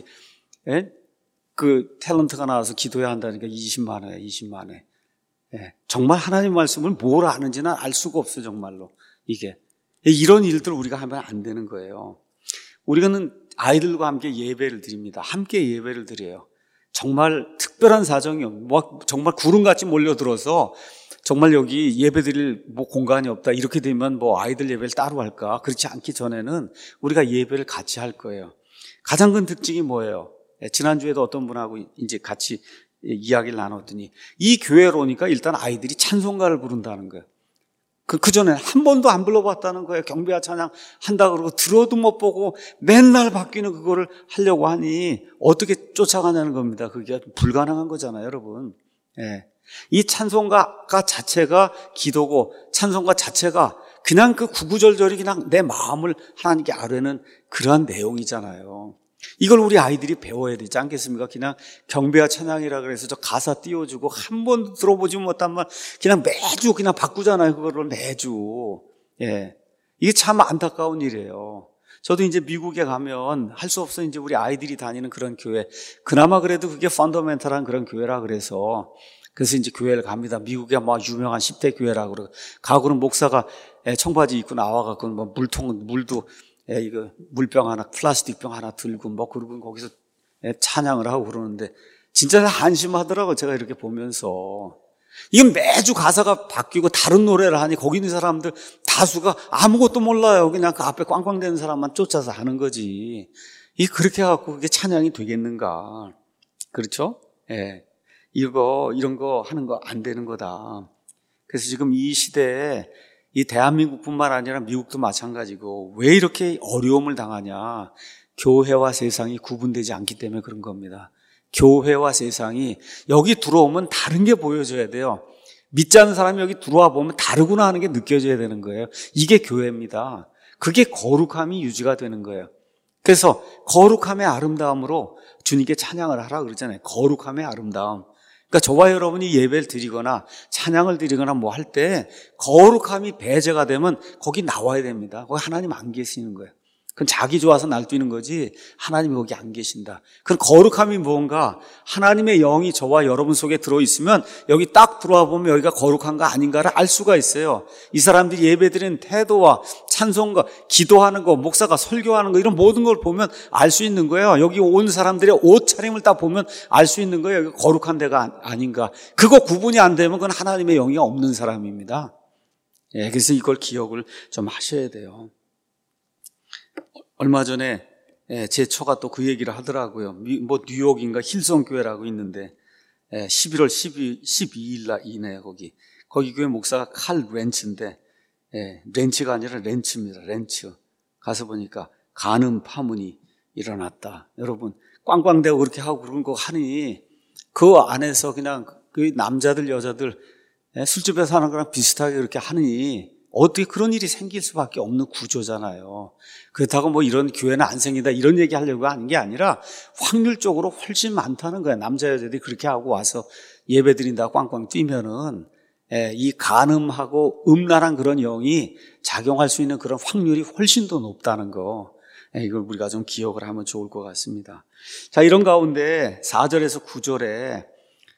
그 탤런트가 나와서 기도해야 한다니까 20만 회, 20만 회. 정말 하나님 말씀을 뭘 아는지는 알 수가 없어요, 정말로. 이게. 이런 일들 우리가 하면 안 되는 거예요. 우리는 아이들과 함께 예배를 드립니다. 함께 예배를 드려요. 정말 특별한 사정이요. 뭐 정말 구름같이 몰려들어서 정말 여기 예배 드릴 뭐 공간이 없다. 이렇게 되면 뭐 아이들 예배를 따로 할까? 그렇지 않기 전에는 우리가 예배를 같이 할 거예요. 가장 큰 특징이 뭐예요? 지난주에도 어떤 분하고 이제 같이 이야기를 나눴더니 이 교회로 오니까 일단 아이들이 찬송가를 부른다는 거예요. 그전에 한 번도 안 불러봤다는 거예요. 경배와 찬양 한다 그러고 들어도 못 보고 맨날 바뀌는 그거를 하려고 하니 어떻게 쫓아가냐는 겁니다. 그게 불가능한 거잖아요, 여러분. 이 찬송가 자체가 기도고 찬송가 자체가 그냥 그 구구절절이 그냥 내 마음을 하나님께 아뢰는 그러한 내용이잖아요. 이걸 우리 아이들이 배워야 되지 않겠습니까? 그냥 경배와 찬양이라 그래서 저 가사 띄워주고 한 번도 들어보지 못한 말 그냥 매주 그냥 바꾸잖아요. 그거를 매주. 이게 참 안타까운 일이에요. 저도 이제 미국에 가면 할 수 없어 이제 우리 아이들이 다니는 그런 교회. 그나마 그래도 그게 펀더멘탈한 그런 교회라 그래서 이제 교회를 갑니다. 미국에 막 유명한 10대 교회라 그러고 가고는 목사가 청바지 입고 나와갖고 뭐 물도 이거 물병 하나, 플라스틱 병 하나 들고 뭐 그러고 거기서 찬양을 하고 그러는데 진짜 한심하더라고요. 제가 이렇게 보면서. 이건 매주 가사가 바뀌고 다른 노래를 하니 거기 있는 사람들 다수가 아무것도 몰라요. 그냥 그 앞에 꽝꽝대는 사람만 쫓아서 하는 거지. 이게 그렇게 해갖고 그게 찬양이 되겠는가. 그렇죠? 이런 거 하는 거 안 되는 거다. 그래서 지금 이 시대에 이 대한민국뿐만 아니라 미국도 마찬가지고 왜 이렇게 어려움을 당하냐. 교회와 세상이 구분되지 않기 때문에 그런 겁니다. 교회와 세상이 여기 들어오면 다른 게 보여줘야 돼요. 믿지 않는 사람이 여기 들어와 보면 다르구나 하는 게 느껴져야 되는 거예요. 이게 교회입니다. 그게 거룩함이 유지가 되는 거예요. 그래서 거룩함의 아름다움으로 주님께 찬양을 하라 그러잖아요. 거룩함의 아름다움. 그러니까 저와 여러분이 예배를 드리거나 찬양을 드리거나 뭐 할 때 거룩함이 배제가 되면 거기 나와야 됩니다. 거기 하나님 안 계시는 거예요. 그건 자기 좋아서 날뛰는 거지 하나님이 거기 안 계신다. 그럼 거룩함이 뭔가 하나님의 영이 저와 여러분 속에 들어있으면 여기 딱 들어와 보면 여기가 거룩한가 아닌가를 알 수가 있어요. 이 사람들이 예배드리는 태도와 찬송과 기도하는 거, 목사가 설교하는 거 이런 모든 걸 보면 알 수 있는 거예요. 여기 온 사람들의 옷차림을 딱 보면 알 수 있는 거예요. 여기 거룩한 데가 아닌가. 그거 구분이 안 되면 그건 하나님의 영이 없는 사람입니다. 그래서 이걸 기억을 좀 하셔야 돼요. 얼마 전에 제 처가 또 그 얘기를 하더라고요. 뭐 뉴욕인가 힐성 교회라고 있는데 11월 12일 날 이내 거기 교회 목사가 칼 렌츠인데 렌치가 아니라 렌츠입니다. 렌츠. 가서 보니까 간음 파문이 일어났다. 여러분 꽝꽝대고 그렇게 하고 그런 거 하니 그 안에서 그냥 그 남자들 여자들 술집에서 하는 거랑 비슷하게 그렇게 하니 어떻게 그런 일이 생길 수밖에 없는 구조잖아요. 그렇다고 뭐 이런 교회는 안 생긴다 이런 얘기 하려고 하는 게 아니라 확률적으로 훨씬 많다는 거예요. 남자 여자들이 그렇게 하고 와서 예배 드린다고 꽝꽝 뛰면은 이 간음하고 음란한 그런 영이 작용할 수 있는 그런 확률이 훨씬 더 높다는 거. 이걸 우리가 좀 기억을 하면 좋을 것 같습니다. 자, 이런 가운데 4절에서 9절에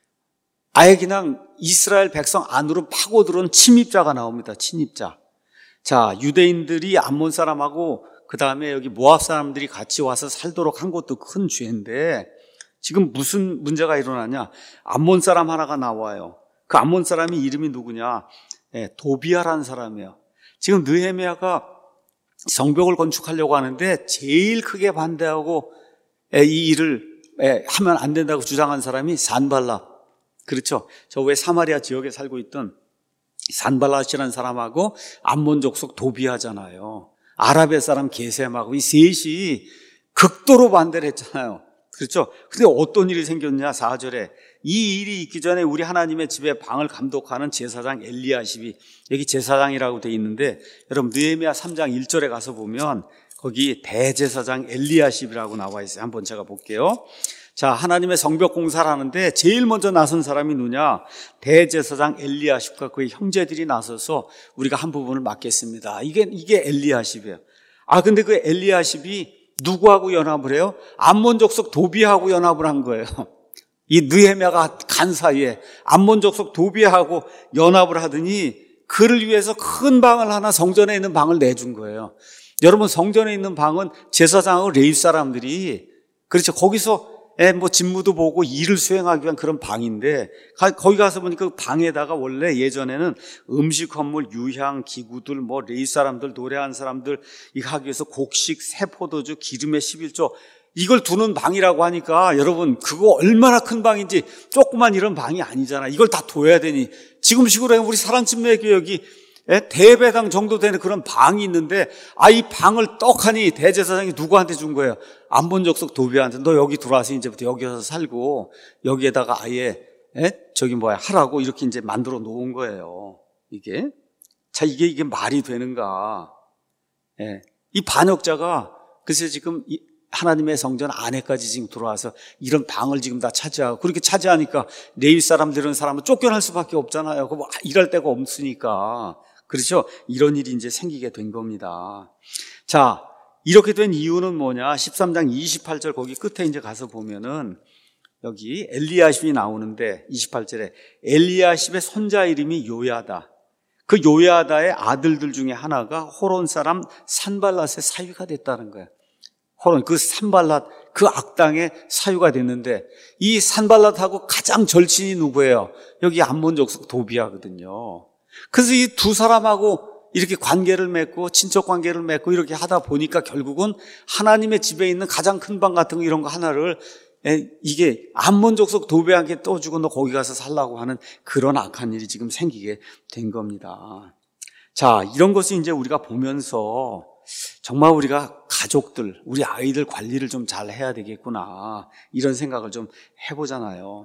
아예 그냥 이스라엘 백성 안으로 파고들어온 침입자가 나옵니다. 침입자. 자, 유대인들이 암몬 사람하고 그 다음에 여기 모압 사람들이 같이 와서 살도록 한 것도 큰 죄인데 지금 무슨 문제가 일어나냐? 암몬 사람 하나가 나와요. 그 암몬 사람이 이름이 누구냐? 도비아라는 사람이에요. 지금 느헤미야가 성벽을 건축하려고 하는데 제일 크게 반대하고 이 일을 하면 안 된다고 주장한 사람이 산발랏. 그렇죠? 저 왜 사마리아 지역에 살고 있던 산발랏이라는 사람하고 암몬 족속 도비아잖아요. 아랍의 사람 게셈하고 이 셋이 극도로 반대를 했잖아요. 그렇죠? 근데 어떤 일이 생겼냐? 4절에 이 일이 있기 전에 우리 하나님의 집에 방을 감독하는 제사장 엘리야십이, 여기 제사장이라고 돼 있는데 여러분 느헤미야 3장 1절에 가서 보면 거기 대제사장 엘리야십이라고 나와 있어요. 한번 제가 볼게요. 자, 하나님의 성벽 공사를 하는데 제일 먼저 나선 사람이 누구냐? 대제사장 엘리야십과 그의 형제들이 나서서 우리가 한 부분을 맡겠습니다. 이게 엘리야십이에요. 근데 그 엘리야십이 누구하고 연합을 해요? 암몬 족속 도비아하고 연합을 한 거예요. 이 느헤미야가 간 사이에 암몬 족속 도비아하고 연합을 하더니 그를 위해서 큰 방을 하나, 성전에 있는 방을 내준 거예요. 여러분, 성전에 있는 방은 제사장하고 레위 사람들이, 그렇죠, 거기서 직무도 보고 일을 수행하기 위한 그런 방인데, 거기 가서 보니까 그 방에다가 원래 예전에는 음식, 헌물, 유향, 기구들, 레위 사람들, 노래하는 사람들 이거 하기 위해서 곡식, 세포도주, 기름의 11조 이걸 두는 방이라고 하니까 여러분 그거 얼마나 큰 방인지, 조그만 이런 방이 아니잖아. 이걸 다 둬야 되니 지금식으로 하면 우리 사랑침례교회 여기 대배당 정도 되는 그런 방이 있는데 이 방을 떡하니 대제사장이 누구한테 준 거예요? 암몬 족속 도비아한테. 너 여기 들어와서 이제부터 여기 와서 살고 여기에다가 아예 하라고 이렇게 이제 만들어 놓은 거예요. 이게 말이 되는가? 이 반역자가 글쎄 지금 하나님의 성전 안에까지 지금 들어와서 이런 방을 지금 다 차지하고, 그렇게 차지하니까 레위 사람들은 사람은 쫓겨날 수밖에 없잖아요. 일할 데가 없으니까. 그렇죠? 이런 일이 이제 생기게 된 겁니다. 자, 이렇게 된 이유는 뭐냐? 13장 28절 거기 끝에 이제 가서 보면은 여기 엘리야십이 나오는데 28절에 엘리야십의 손자 이름이 요야다. 그 요야다의 아들들 중에 하나가 호론 사람 산발랏의 사위가 됐다는 거예요. 호론, 그 산발랏, 그 악당의 사유가 됐는데 이 산발랏하고 가장 절친이 누구예요? 여기 암몬 족속 도비아거든요. 그래서 이 두 사람하고 이렇게 관계를 맺고 친척 관계를 맺고 이렇게 하다 보니까 결국은 하나님의 집에 있는 가장 큰 방 같은 거 이런 거 하나를 이게 암몬 족속 도비아한테 떠주고 너 거기 가서 살라고 하는 그런 악한 일이 지금 생기게 된 겁니다. 자, 이런 것을 이제 우리가 보면서 정말 우리가 가족들, 우리 아이들 관리를 좀 잘 해야 되겠구나 이런 생각을 좀 해보잖아요.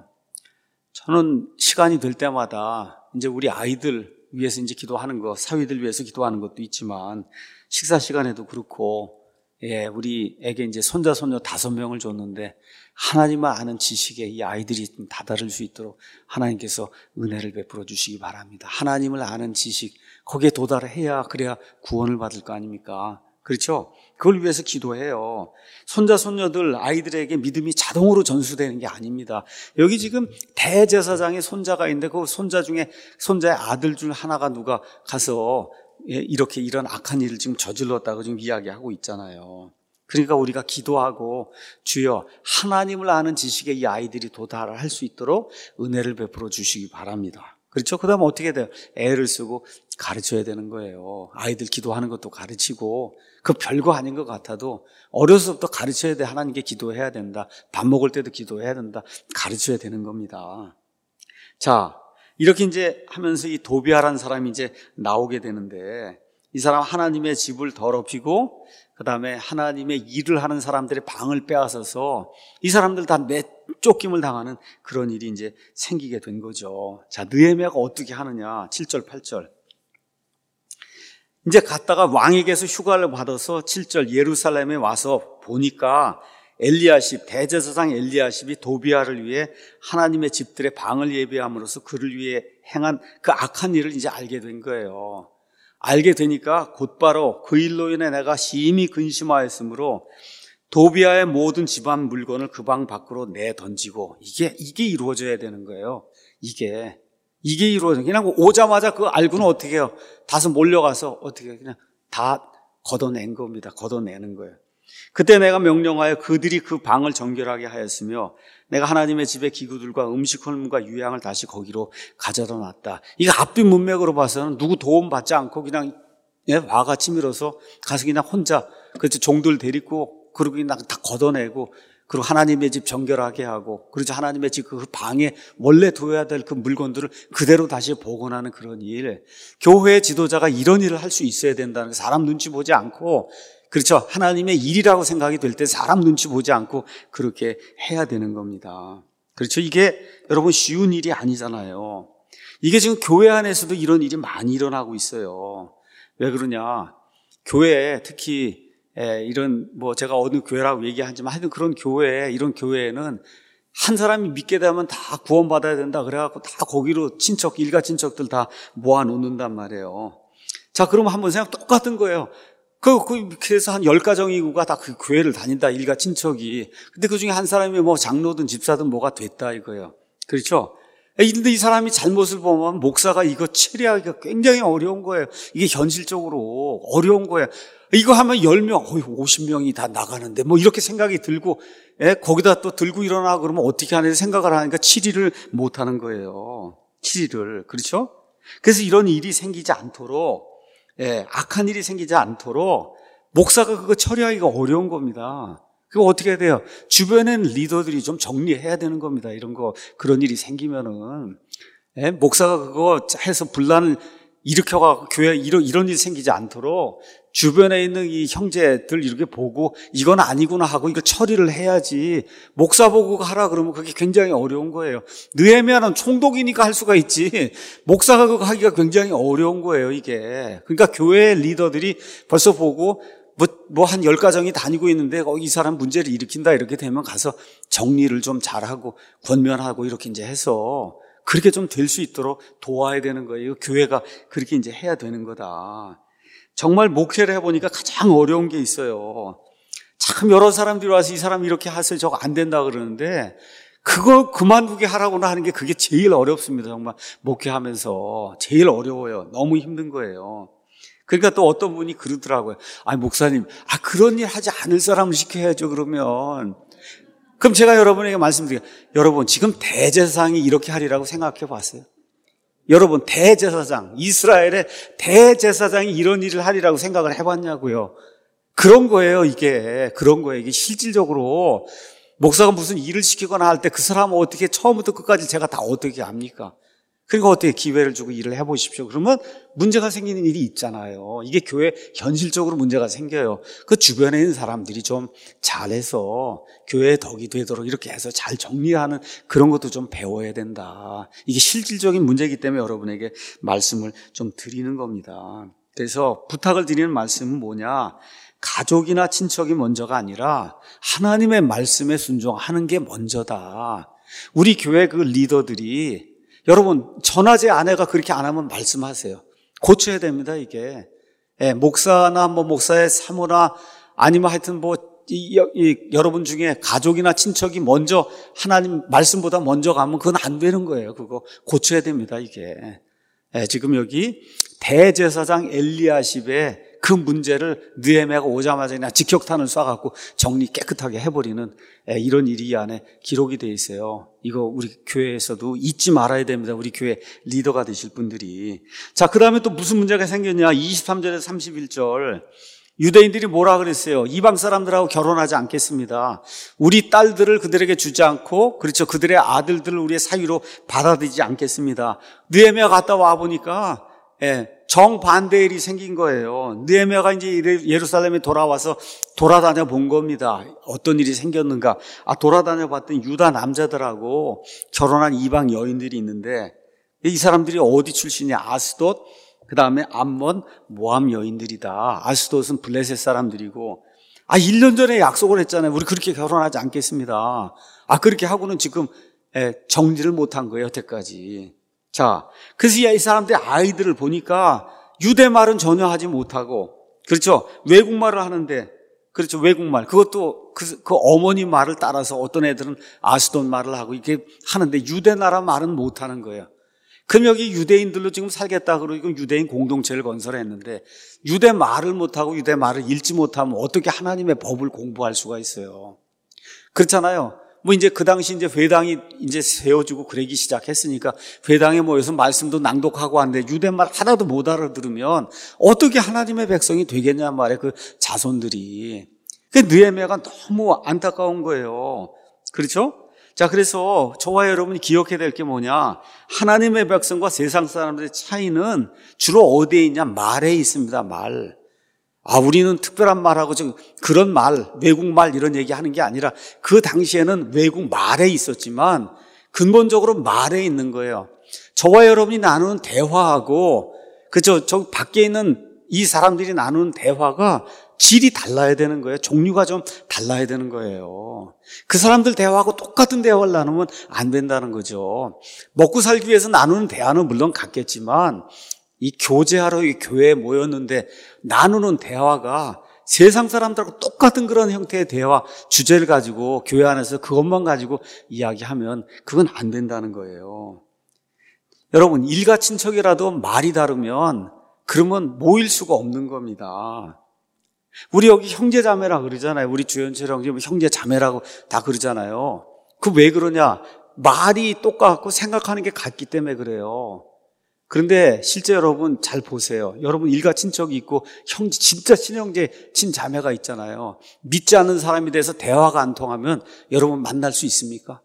저는 시간이 될 때마다 이제 우리 아이들 위해서 이제 기도하는 거, 사위들 위해서 기도하는 것도 있지만 식사 시간에도 그렇고, 우리에게 이제 손자 손녀 5명을 줬는데 하나님만 아는 지식에 이 아이들이 좀 다다를 수 있도록 하나님께서 은혜를 베풀어 주시기 바랍니다. 하나님을 아는 지식, 거기에 도달해야 그래야 구원을 받을 거 아닙니까? 그렇죠? 그걸 위해서 기도해요. 손자 손녀들 아이들에게 믿음이 자동으로 전수되는 게 아닙니다. 여기 지금 대제사장의 손자가 있는데 그 손자 중에 손자의 아들 중 하나가 누가 가서 이렇게 이런 악한 일을 지금 저질렀다고 지금 이야기하고 있잖아요. 그러니까 우리가 기도하고 주여 하나님을 아는 지식에 이 아이들이 도달할 수 있도록 은혜를 베풀어 주시기 바랍니다. 그렇죠? 그 다음에 어떻게 돼요? 애를 쓰고 가르쳐야 되는 거예요. 아이들 기도하는 것도 가르치고, 그 별거 아닌 것 같아도 어려서부터 가르쳐야 돼. 하나님께 기도해야 된다. 밥 먹을 때도 기도해야 된다. 가르쳐야 되는 겁니다. 자, 이렇게 이제 하면서 이 도비아라는 사람이 이제 나오게 되는데, 이 사람 하나님의 집을 더럽히고 그 다음에 하나님의 일을 하는 사람들의 방을 빼앗아서 이 사람들 다 내쫓김을 당하는 그런 일이 이제 생기게 된 거죠. 자, 느헤미야가 어떻게 하느냐? 7절 8절 이제 갔다가 왕에게서 휴가를 받아서 7절 예루살렘에 와서 보니까 엘리야십, 대제사장 엘리야십이 도비아를 위해 하나님의 집들의 방을 예비함으로써 그를 위해 행한 그 악한 일을 이제 알게 된 거예요. 알게 되니까 곧바로 그 일로 인해 내가 심히 근심하였으므로 도비아의 모든 집안 물건을 그 방 밖으로 내던지고, 이게 이루어져야 되는 거예요. 이게 이게 이루어져. 그냥 오자마자 그거 알고는 어떻게 해요? 다시 몰려가서 어떻게 해요? 그냥 다 걷어낸 겁니다. 걷어내는 거예요. 그때 내가 명령하여 그들이 그 방을 정결하게 하였으며 내가 하나님의 집의 기구들과 음식 헐문과 유향을 다시 거기로 가져다 놨다. 이거 앞뒤 문맥으로 봐서는 누구 도움 받지 않고 그냥 화가 치밀어서 가서 그냥 혼자 그렇죠. 종들 데리고 그리고 그냥 다 걷어내고 그리고 하나님의 집 정결하게 하고 그렇죠. 하나님의 집 그 방에 원래 둬야 될 그 물건들을 그대로 다시 복원하는 그런 일. 교회 지도자가 이런 일을 할 수 있어야 된다는 거. 사람 눈치 보지 않고 그렇죠. 하나님의 일이라고 생각이 될 때 사람 눈치 보지 않고 그렇게 해야 되는 겁니다. 그렇죠. 이게 여러분 쉬운 일이 아니잖아요. 이게 지금 교회 안에서도 이런 일이 많이 일어나고 있어요. 왜 그러냐. 교회에 특히 이런 제가 어느 교회라고 얘기하지만 하여튼 그런 교회, 이런 교회에는 한 사람이 믿게 되면 다 구원받아야 된다 그래갖고 다 거기로 친척, 일가 친척들 다 모아놓는단 말이에요. 자, 그러면 한번 생각 똑같은 거예요. 그래서 한 10가정이구가 다 그 교회를 다닌다, 일가 친척이. 근데 그 중에 한 사람이 장로든 집사든 뭐가 됐다 이거예요. 그렇죠? 근데 이 사람이 잘못을 보면 목사가 이거 처리하기가 굉장히 어려운 거예요. 이게 현실적으로 어려운 거예요. 이거 하면 10명, 50명이 다 나가는데 이렇게 생각이 들고 거기다 또 들고 일어나 그러면 어떻게 하는지 생각을 하니까 치리를 못 하는 거예요. 치리를. 그렇죠? 그래서 이런 일이 생기지 않도록 악한 일이 생기지 않도록 목사가 그거 처리하기가 어려운 겁니다. 그거 어떻게 해야 돼요? 주변엔 리더들이 좀 정리해야 되는 겁니다. 이런 거, 그런 일이 생기면은. 목사가 그거 해서 분란을 일으켜가지고 교회에 이런 일이 생기지 않도록 주변에 있는 이 형제들 이렇게 보고 이건 아니구나 하고 이거 처리를 해야지. 목사 보고 하라 그러면 그게 굉장히 어려운 거예요. 느헤미야는 총독이니까 할 수가 있지. 목사가 그거 하기가 굉장히 어려운 거예요, 이게. 그러니까 교회 리더들이 벌써 보고 한 10가정이 다니고 있는데 이 사람 문제를 일으킨다 이렇게 되면 가서 정리를 좀 잘하고 권면하고 이렇게 이제 해서 그렇게 좀 될 수 있도록 도와야 되는 거예요. 교회가 그렇게 이제 해야 되는 거다. 정말 목회를 해보니까 가장 어려운 게 있어요. 참 여러 사람들이 와서 이 사람 이렇게 하세요, 저거 안 된다 그러는데 그거 그만두게 하라고나 하는 게 그게 제일 어렵습니다. 정말 목회하면서 제일 어려워요. 너무 힘든 거예요. 그러니까 또 어떤 분이 그러더라고요. 목사님, 그런 일 하지 않을 사람을 시켜야죠, 그러면. 그럼 제가 여러분에게 말씀드려요. 여러분, 지금 대제사장이 이렇게 하리라고 생각해 봤어요? 여러분, 대제사장, 이스라엘의 대제사장이 이런 일을 하리라고 생각을 해봤냐고요. 그런 거예요, 이게. 그런 거예요. 이게 실질적으로 목사가 무슨 일을 시키거나 할 때 그 사람은 어떻게 처음부터 끝까지 제가 다 어떻게 합니까? 그러니까 어떻게 기회를 주고 일을 해보십시오. 그러면 문제가 생기는 일이 있잖아요. 이게 교회 현실적으로 문제가 생겨요. 그 주변에 있는 사람들이 좀 잘해서 교회에 덕이 되도록 이렇게 해서 잘 정리하는 그런 것도 좀 배워야 된다. 이게 실질적인 문제이기 때문에 여러분에게 말씀을 좀 드리는 겁니다. 그래서 부탁을 드리는 말씀은 뭐냐? 가족이나 친척이 먼저가 아니라 하나님의 말씀에 순종하는 게 먼저다. 우리 교회 그 리더들이 여러분, 전화제 아내가 그렇게 안 하면 말씀하세요. 고쳐야 됩니다, 이게. 목사나 목사의 사모나 아니면 하여튼 여러분 중에 가족이나 친척이 먼저 하나님 말씀보다 먼저 가면 그건 안 되는 거예요. 그거 고쳐야 됩니다, 이게. 지금 여기 대제사장 엘리야십의 그 문제를 느헤미야가 오자마자 그냥 직격탄을 쏴갖고 정리 깨끗하게 해버리는 이런 일이 이 안에 기록이 되어 있어요. 이거 우리 교회에서도 잊지 말아야 됩니다. 우리 교회 리더가 되실 분들이. 자, 그 다음에 또 무슨 문제가 생겼냐. 23절에서 31절. 유대인들이 뭐라 그랬어요? 이방 사람들하고 결혼하지 않겠습니다. 우리 딸들을 그들에게 주지 않고, 그렇죠, 그들의 아들들을 우리의 사위로 받아들이지 않겠습니다. 느헤미야 갔다 와 보니까 정반대의 일이 생긴 거예요. 느헤미야가 이제 예루살렘에 돌아와서 돌아다녀 본 겁니다. 어떤 일이 생겼는가. 돌아다녀 봤더니 유다 남자들하고 결혼한 이방 여인들이 있는데 이 사람들이 어디 출신이냐. 아스돗, 그 다음에 암몬, 모함 여인들이다. 아스돗은 블레셋 사람들이고 1년 전에 약속을 했잖아요. 우리 그렇게 결혼하지 않겠습니다. 그렇게 하고는 지금 정리를 못한 거예요, 여태까지. 자, 그래서 이 사람들의 아이들을 보니까 유대말은 전혀 하지 못하고, 그렇죠? 외국말을 하는데, 그렇죠? 외국말. 그것도 그 어머니 말을 따라서 어떤 애들은 아스돈 말을 하고 이렇게 하는데 유대 나라 말은 못하는 거예요. 그럼 여기 유대인들로 지금 살겠다 그러고 유대인 공동체를 건설했는데 유대 말을 못하고 유대 말을 읽지 못하면 어떻게 하나님의 법을 공부할 수가 있어요? 그렇잖아요. 뭐 이제 그 당시 이제 회당이 이제 세워지고 그러기 시작했으니까 회당에 모여서 말씀도 낭독하고 하는데 유대 말 하나도 못 알아들으면 어떻게 하나님의 백성이 되겠냐 말이에요. 그 자손들이. 그 느헤미야가 너무 안타까운 거예요. 그렇죠? 자, 그래서 저와 여러분이 기억해야 될 게 뭐냐? 하나님의 백성과 세상 사람들의 차이는 주로 어디에 있냐? 말에 있습니다. 말. 우리는 특별한 말하고 그런 말, 외국 말 이런 얘기 하는 게 아니라 그 당시에는 외국 말에 있었지만 근본적으로 말에 있는 거예요. 저와 여러분이 나누는 대화하고 그죠? 저 밖에 있는 이 사람들이 나누는 대화가 질이 달라야 되는 거예요. 종류가 좀 달라야 되는 거예요. 그 사람들 대화하고 똑같은 대화를 나누면 안 된다는 거죠. 먹고 살기 위해서 나누는 대화는 물론 같겠지만 이 교제하러 이 교회에 모였는데 나누는 대화가 세상 사람들하고 똑같은 그런 형태의 대화 주제를 가지고 교회 안에서 그것만 가지고 이야기하면 그건 안 된다는 거예요. 여러분, 일가 친척이라도 말이 다르면 그러면 모일 수가 없는 겁니다. 우리 여기 형제자매라 그러잖아요. 우리 주연철 형제자매라고 다 그러잖아요. 그 왜 그러냐? 말이 똑같고 생각하는 게 같기 때문에 그래요. 그런데 실제 여러분 잘 보세요. 여러분 일가 친척이 있고 형제, 진짜 친형제, 친자매가 있잖아요. 믿지 않는 사람에 대해서 대화가 안 통하면 여러분 만날 수 있습니까?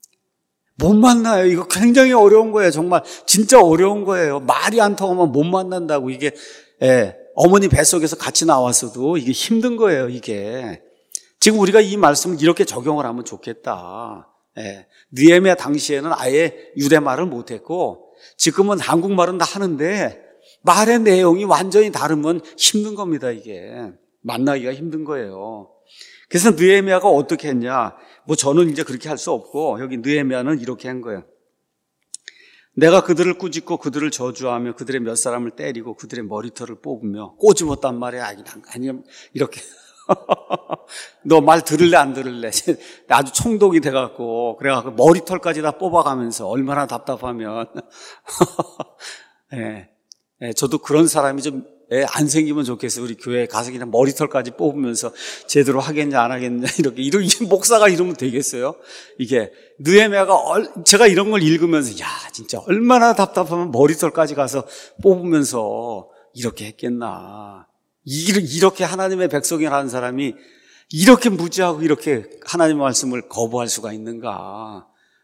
못 만나요. 이거 굉장히 어려운 거예요. 정말 진짜 어려운 거예요. 말이 안 통하면 못 만난다고. 이게 어머니 뱃속에서 같이 나왔어도 이게 힘든 거예요. 이게 지금 우리가 이 말씀을 이렇게 적용을 하면 좋겠다. 느헤미야 당시에는 아예 유대 말을 못했고 지금은 한국말은 다 하는데 말의 내용이 완전히 다르면 힘든 겁니다. 이게 만나기가 힘든 거예요. 그래서 느헤미야가 어떻게 했냐? 뭐 저는 이제 그렇게 할 수 없고 여기 느헤미야는 이렇게 한 거예요. 내가 그들을 꾸짖고 그들을 저주하며 그들의 몇 사람을 때리고 그들의 머리털을 뽑으며 꼬집었단 말이야. 아니 이렇게 너 말 들을래 안 들을래? 아주 총독이 돼갖고 그래갖고 머리털까지 다 뽑아가면서 얼마나 답답하면 저도 그런 사람이 좀 안 생기면 좋겠어요. 우리 교회에 가서 그냥 머리털까지 뽑으면서 제대로 하겠냐 안 하겠냐 이렇게 목사가 이러면 되겠어요? 이게 느헤미야가 제가 이런 걸 읽으면서 야 진짜 얼마나 답답하면 머리털까지 가서 뽑으면서 이렇게 했겠나. 이렇게 하나님의 백성이라는 사람이 이렇게 무지하고 이렇게 하나님의 말씀을 거부할 수가 있는가.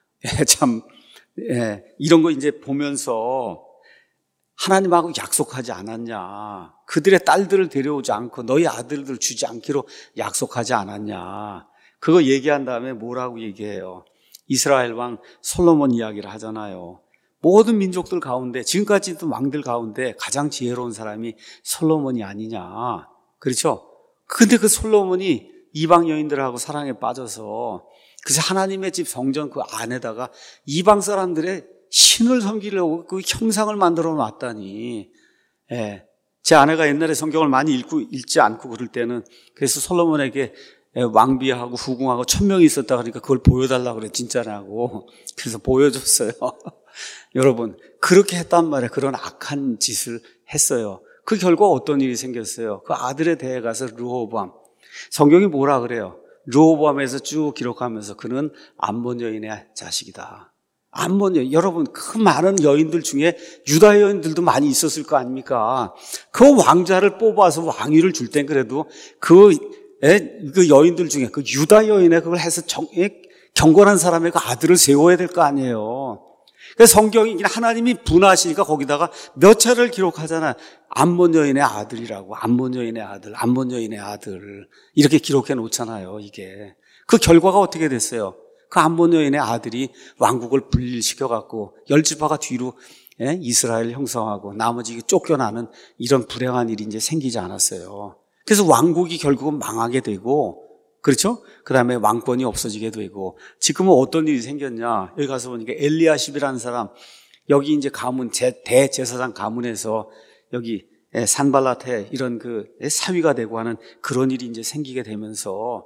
이런 거 이제 보면서 하나님하고 약속하지 않았냐. 그들의 딸들을 데려오지 않고 너희 아들들 주지 않기로 약속하지 않았냐. 그거 얘기한 다음에 뭐라고 얘기해요? 이스라엘 왕 솔로몬 이야기를 하잖아요. 모든 민족들 가운데 지금까지 있던 왕들 가운데 가장 지혜로운 사람이 솔로몬이 아니냐. 그렇죠? 근데 그 솔로몬이 이방 여인들하고 사랑에 빠져서 그래서 하나님의 집 성전 그 안에다가 이방 사람들의 신을 섬기려고 그 형상을 만들어 놨다니. 제 아내가 옛날에 성경을 많이 읽지 않고 그럴 때는 그래서 솔로몬에게 왕비하고 후궁하고 1000명이 있었다 그러니까 그걸 보여달라고 그래 진짜라고. 그래서 보여줬어요. 여러분 그렇게 했단 말이에요. 그런 악한 짓을 했어요. 그 결과 어떤 일이 생겼어요? 그 아들에 대해 가서 르호보암. 성경이 뭐라 그래요? 르호보암에서 쭉 기록하면서 그는 암몬 여인의 자식이다. 암몬 여인. 여러분 그 많은 여인들 중에 유다 여인들도 많이 있었을 거 아닙니까? 그 왕자를 뽑아서 왕위를 줄 땐 그래도 그 여인들 중에 그 유다 여인의 그걸 해서 경건한 사람의 그 아들을 세워야 될 거 아니에요. 그래서 성경이 하나님이 분하시니까 거기다가 몇 차례를 기록하잖아요. 암몬 여인의 아들이라고. 암몬 여인의 아들, 암몬 여인의 아들 이렇게 기록해 놓잖아요. 이게 그 결과가 어떻게 됐어요? 그 암몬 여인의 아들이 왕국을 분리시켜갖고 10지파가 뒤로 이스라엘 형성하고 나머지 쫓겨나는 이런 불행한 일이 이제 생기지 않았어요. 그래서 왕국이 결국은 망하게 되고 그렇죠? 그 다음에 왕권이 없어지게 되고 지금은 어떤 일이 생겼냐? 여기 가서 보니까 엘리야십이라는 사람 여기 이제 가문 대제사장 가문에서 여기 산발랏의 이런 그 사위가 되고 하는 그런 일이 이제 생기게 되면서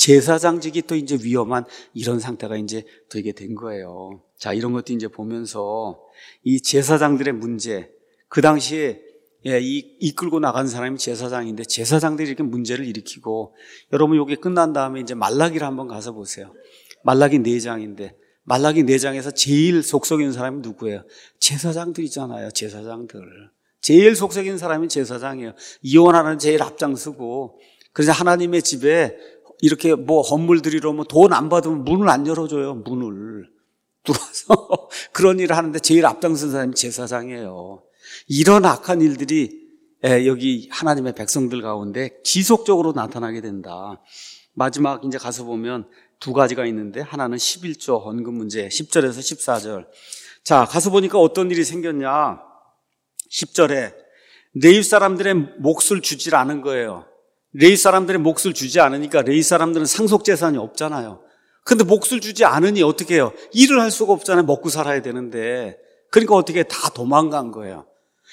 제사장직이 또 이제 위험한 이런 상태가 이제 되게 된 거예요. 자, 이런 것도 이제 보면서 이 제사장들의 문제, 그 당시에 이끌고 나간 사람이 제사장인데 제사장들이 이렇게 문제를 일으키고, 여러분 여기 끝난 다음에 이제 말라기를 한번 가서 보세요. 말라기 4장인데 말라기 4장에서 제일 속썩이는 사람이 누구예요? 제사장들이잖아요. 제사장들. 제일 속썩이는 사람이 제사장이에요. 이혼하는 제일 앞장서고, 그래서 하나님의 집에 이렇게 뭐 헌물 드리러 돈 안 받으면 문을 안 열어줘요. 문을 들어와서 그런 일을 하는데 제일 앞장선 사람이 제사장이에요. 이런 악한 일들이 여기 하나님의 백성들 가운데 지속적으로 나타나게 된다. 마지막 이제 가서 보면 2가지가 있는데, 하나는 11조 헌금 문제, 10절에서 14절. 자, 가서 보니까 어떤 일이 생겼냐. 10절에 레위 사람들의 몫을 주질 않은 거예요. 레위 사람들의 몫을 주지 않으니까 레위 사람들은 상속 재산이 없잖아요. 근데 몫을 주지 않으니 어떻게 해요? 일을 할 수가 없잖아요. 먹고 살아야 되는데. 그러니까 어떻게 다 도망간 거예요.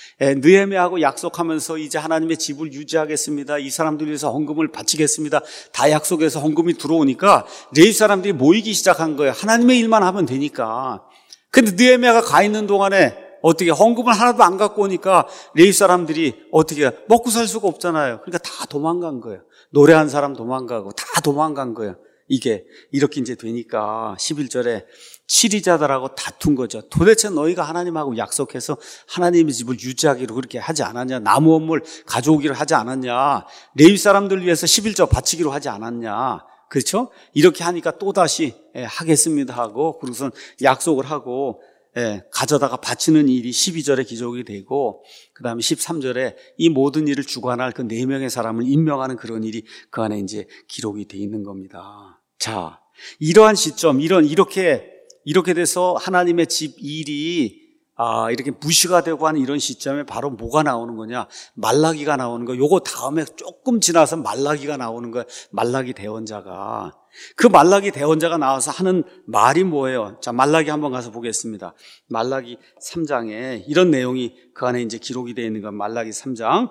느헤미야하고 약속하면서 이제 하나님의 집을 유지하겠습니다. 이 사람들 위해서 헌금을 바치겠습니다. 다 약속해서 헌금이 들어오니까 레위 사람들이 모이기 시작한 거예요. 하나님의 일만 하면 되니까. 근데 느헤미야가 가 있는 동안에 어떻게 헌금을 하나도 안 갖고 오니까 레위 사람들이 어떻게 먹고 살 수가 없잖아요. 그러니까 다 도망간 거예요. 노래한 사람 도망가고 다 도망간 거예요. 이게 이렇게 이제 되니까 11절에 치리자들하고 다툰 거죠. 도대체 너희가 하나님하고 약속해서 하나님의 집을 유지하기로 그렇게 하지 않았냐? 나무 헌물 가져오기로 하지 않았냐? 레위 사람들 위해서 11조 바치기로 하지 않았냐? 그렇죠? 이렇게 하니까 또다시 하겠습니다 하고, 그러고선 약속을 하고 가져다가 바치는 일이 12절에 기록이 되고, 그 다음에 13절에 이 모든 일을 주관할 그 4명의 사람을 임명하는 그런 일이 그 안에 이제 기록이 되어 있는 겁니다. 자, 이러한 시점, 이렇게 돼서 하나님의 집 일이 이렇게 무시가 되고 하는 이런 시점에 바로 뭐가 나오는 거냐? 말라기가 나오는 거. 요거 다음에 조금 지나서 말라기가 나오는 거예요. 말라기 대언자가. 그 말라기 대언자가 나와서 하는 말이 뭐예요? 자, 말라기 한번 가서 보겠습니다. 말라기 3장에 이런 내용이 그 안에 이제 기록이 되어 있는 건 말라기 3장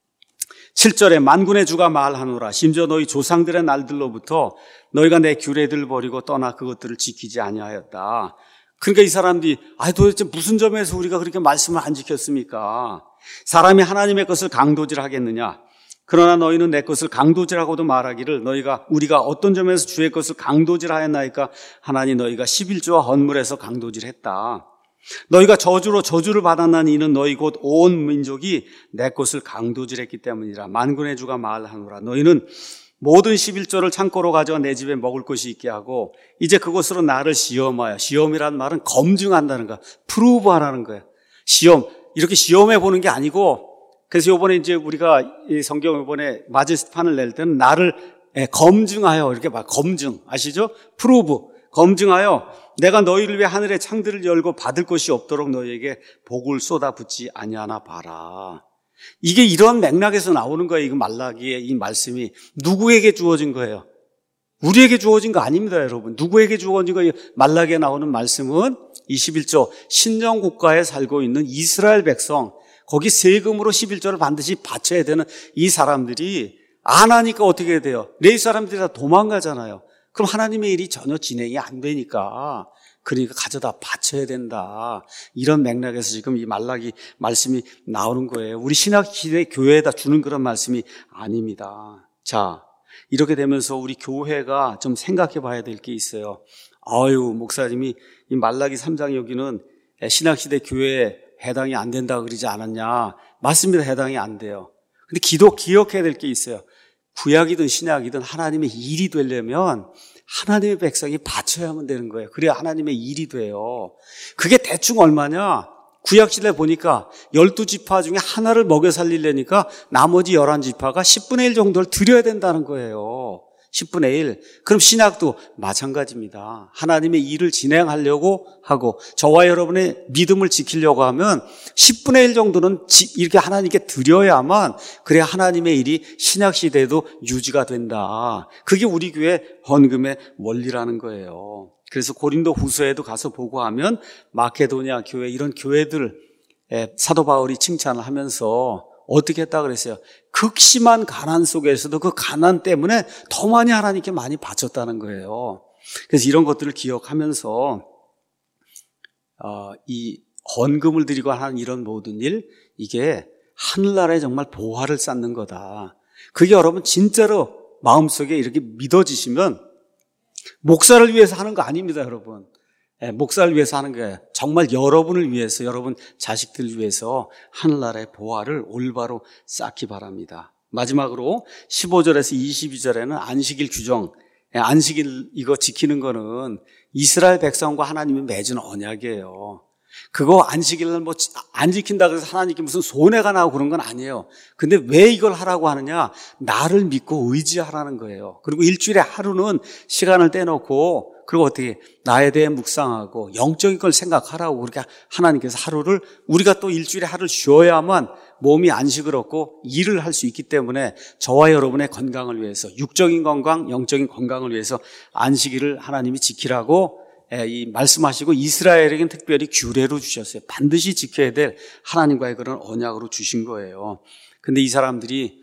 7절에 만군의 주가 말하노라. 심지어 너희 조상들의 날들로부터 너희가 내 규례들을 버리고 떠나 그것들을 지키지 아니하였다. 그러니까 이 사람들이 도대체 무슨 점에서 우리가 그렇게 말씀을 안 지켰습니까? 사람이 하나님의 것을 강도질하겠느냐? 그러나 너희는 내 것을 강도질하고도 말하기를 우리가 어떤 점에서 주의 것을 강도질하였나이까? 하나니 너희가 11조와 헌물에서 강도질했다. 너희가 저주를 받았나니 이는 너희 곧 온 민족이 내 것을 강도질했기 때문이라. 만군의 주가 말하노라. 너희는 모든 11조를 창고로 가져와 내 집에 먹을 것이 있게 하고 이제 그것으로 나를 시험하여, 시험이란 말은 검증한다는 거야. 프루브하라는 거야. 시험, 이렇게 시험해 보는 게 아니고, 그래서 이번에 이제 우리가 이 성경 이번에 마지스판을 낼 때는 나를 검증하여, 이렇게 막 검증 아시죠? 프루브, 검증하여 내가 너희를 위해 하늘의 창들을 열고 받을 것이 없도록 너희에게 복을 쏟아붓지 아니하나 봐라. 이게 이런 맥락에서 나오는 거예요. 이거 말라기의 이 말씀이 누구에게 주어진 거예요? 우리에게 주어진 거 아닙니다, 여러분. 누구에게 주어진 거예요? 말라기에 나오는 말씀은 21조 신정국가에 살고 있는 이스라엘 백성, 거기 세금으로 11조를 반드시 바쳐야 되는 이 사람들이 안 하니까 어떻게 돼요? 레위 사람들이 다 도망가잖아요. 그럼 하나님의 일이 전혀 진행이 안 되니까, 그러니까 가져다 바쳐야 된다. 이런 맥락에서 지금 이 말라기 말씀이 나오는 거예요. 우리 신학시대 교회에다 주는 그런 말씀이 아닙니다. 자, 이렇게 되면서 우리 교회가 좀 생각해 봐야 될 게 있어요. 목사님이 이 말라기 3장 여기는 신학시대 교회에 해당이 안 된다고 그러지 않았냐? 맞습니다. 해당이 안 돼요. 근데 기억해야 될 게 있어요. 구약이든 신약이든 하나님의 일이 되려면 하나님의 백성이 바쳐야만 되는 거예요. 그래야 하나님의 일이 돼요. 그게 대충 얼마냐? 구약시대 보니까 12지파 중에 하나를 먹여 살리려니까 나머지 11지파가 10분의 1 정도를 드려야 된다는 거예요. 10분의 1. 그럼 신약도 마찬가지입니다. 하나님의 일을 진행하려고 하고 저와 여러분의 믿음을 지키려고 하면 10분의 1 정도는 이렇게 하나님께 드려야만, 그래야 하나님의 일이 신약시대에도 유지가 된다. 그게 우리 교회 헌금의 원리라는 거예요. 그래서 고린도 후서에도 가서 보고 하면 마케도니아 교회, 이런 교회들 사도 바울이 칭찬을 하면서 어떻게 했다 그랬어요? 극심한 가난 속에서도 그 가난 때문에 더 많이 하나님께 많이 바쳤다는 거예요. 그래서 이런 것들을 기억하면서 이 헌금을 드리고 하는 이런 모든 일, 이게 하늘나라에 정말 보화를 쌓는 거다. 그게 여러분 진짜로 마음속에 이렇게 믿어지시면 목사를 위해서 하는 거 아닙니다, 여러분. 목사를 위해서 하는 거예요. 정말 여러분을 위해서, 여러분 자식들을 위해서 하늘나라의 보화를 올바로 쌓기 바랍니다. 마지막으로 15절에서 22절에는 안식일 규정, 안식일 이거 지키는 거는 이스라엘 백성과 하나님이 맺은 언약이에요. 그거 안식일날 뭐 안 지킨다 그래서 하나님께 무슨 손해가 나고 그런 건 아니에요. 근데 왜 이걸 하라고 하느냐? 나를 믿고 의지하라는 거예요. 그리고 일주일에 하루는 시간을 떼놓고, 그리고 어떻게 나에 대해 묵상하고 영적인 걸 생각하라고 그렇게 하나님께서 하루를, 우리가 또 일주일에 하루를 쉬어야만 몸이 안식을 얻고 일을 할 수 있기 때문에 저와 여러분의 건강을 위해서, 육적인 건강, 영적인 건강을 위해서 안식일을 하나님이 지키라고 이 말씀하시고 이스라엘에게는 특별히 규례로 주셨어요. 반드시 지켜야 될 하나님과의 그런 언약으로 주신 거예요. 근데 이 사람들이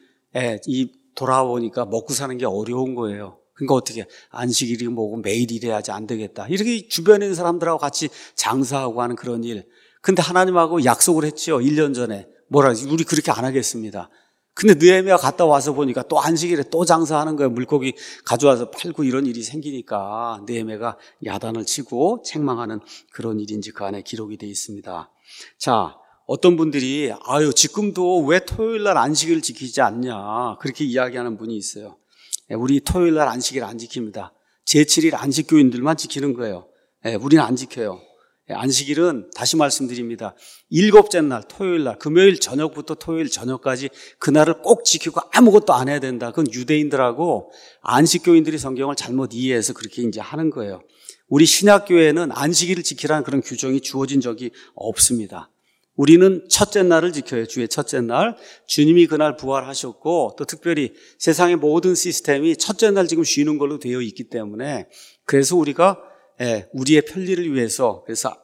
돌아보니까 먹고 사는 게 어려운 거예요. 그러니까 어떻게 안식일이 뭐고 매일 일해야지 안 되겠다. 이렇게 주변에 있는 사람들하고 같이 장사하고 하는 그런 일. 근데 하나님하고 약속을 했죠. 1년 전에. 우리 그렇게 안 하겠습니다. 근데 느헤미야 갔다 와서 보니까 또 안식일에 또 장사하는 거예요. 물고기 가져와서 팔고 이런 일이 생기니까 느헤미야가 야단을 치고 책망하는 그런 일인지 그 안에 기록이 되어 있습니다. 자, 어떤 분들이 지금도 왜 토요일 날 안식일을 지키지 않냐 그렇게 이야기하는 분이 있어요. 우리 토요일 날 안식일 안 지킵니다. 제7일 안식교인들만 지키는 거예요. 우리는 안 지켜요. 안식일은 다시 말씀드립니다. 7째 날 토요일 날, 금요일 저녁부터 토요일 저녁까지 그날을 꼭 지키고 아무것도 안 해야 된다. 그건 유대인들하고 안식교인들이 성경을 잘못 이해해서 그렇게 이제 하는 거예요. 우리 신약교회는 안식일을 지키라는 그런 규정이 주어진 적이 없습니다. 우리는 첫째 날을 지켜요. 주의 첫째 날. 주님이 그날 부활하셨고 또 특별히 세상의 모든 시스템이 첫째 날 지금 쉬는 걸로 되어 있기 때문에, 그래서 우리가 우리의 편리를 위해서, 그래서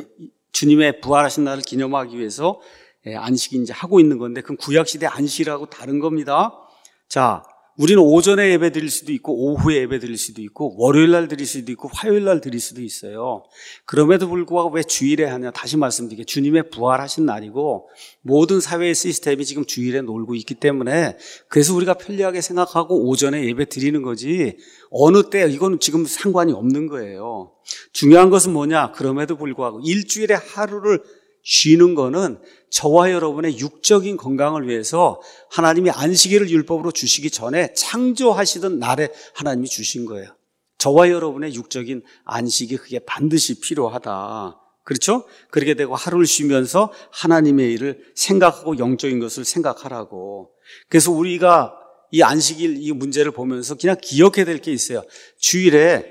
주님의 부활하신 날을 기념하기 위해서 안식일 이제 하고 있는 건데, 그건 구약시대 안식일하고 다른 겁니다. 자, 우리는 오전에 예배 드릴 수도 있고 오후에 예배 드릴 수도 있고 월요일 날 드릴 수도 있고 화요일 날 드릴 수도 있어요. 그럼에도 불구하고 왜 주일에 하냐? 다시 말씀드리게 주님의 부활하신 날이고 모든 사회의 시스템이 지금 주일에 놀고 있기 때문에, 그래서 우리가 편리하게 생각하고 오전에 예배 드리는 거지 어느 때 이건 지금 상관이 없는 거예요. 중요한 것은 뭐냐? 그럼에도 불구하고 일주일에 하루를 쉬는 거는 저와 여러분의 육적인 건강을 위해서 하나님이 안식일을 율법으로 주시기 전에 창조하시던 날에 하나님이 주신 거예요. 저와 여러분의 육적인 안식이 그게 반드시 필요하다. 그렇죠? 그렇게 되고 하루를 쉬면서 하나님의 일을 생각하고 영적인 것을 생각하라고. 그래서 우리가 이 안식일 이 문제를 보면서 그냥 기억해야 될 게 있어요. 주일에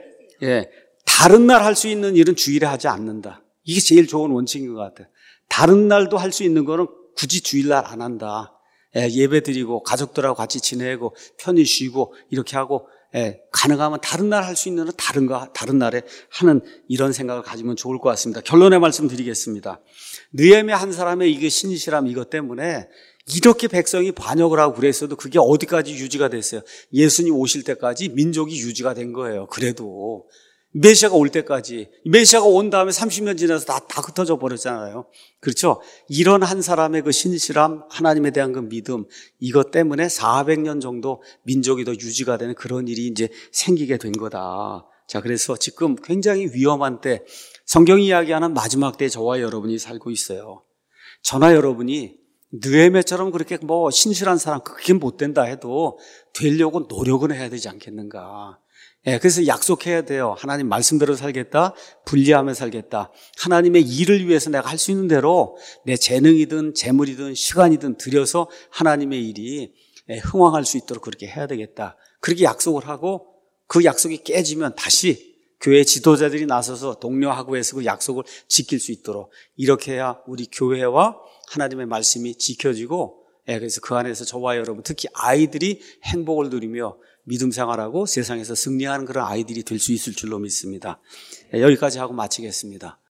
다른 날 할 수 있는 일은 주일에 하지 않는다. 이게 제일 좋은 원칙인 것 같아요. 다른 날도 할 수 있는 거는 굳이 주일날 안 한다. 예배 드리고 가족들하고 같이 지내고 편히 쉬고 이렇게 하고, 가능하면 다른 날 할 수 있는 건 다른 날에 하는 이런 생각을 가지면 좋을 것 같습니다. 결론의 말씀 드리겠습니다. 느헤미야 한 사람의 이게 신실함 이것 때문에 이렇게 백성이 반역을 하고 그랬어도 그게 어디까지 유지가 됐어요? 예수님 오실 때까지 민족이 유지가 된 거예요. 그래도 메시아가 올 때까지, 메시아가 온 다음에 30년 지나서 다 흩어져 버렸잖아요. 그렇죠? 이런 한 사람의 그 신실함, 하나님에 대한 그 믿음, 이것 때문에 400년 정도 민족이 더 유지가 되는 그런 일이 이제 생기게 된 거다. 자, 그래서 지금 굉장히 위험한 때, 성경이 이야기하는 마지막 때에 저와 여러분이 살고 있어요. 저나 여러분이 느헤미야처럼 그렇게 신실한 사람 그게 못 된다 해도 되려고 노력은 해야 되지 않겠는가. 그래서 약속해야 돼요. 하나님 말씀대로 살겠다, 분리하며 살겠다. 하나님의 일을 위해서 내가 할 수 있는 대로 내 재능이든 재물이든 시간이든 들여서 하나님의 일이 흥왕할 수 있도록 그렇게 해야 되겠다. 그렇게 약속을 하고 그 약속이 깨지면 다시 교회 지도자들이 나서서 독려하고 해서 그 약속을 지킬 수 있도록, 이렇게 해야 우리 교회와 하나님의 말씀이 지켜지고, 그래서 그 안에서 저와 여러분, 특히 아이들이 행복을 누리며 믿음 생활하고 세상에서 승리하는 그런 아이들이 될 수 있을 줄로 믿습니다. 여기까지 하고 마치겠습니다.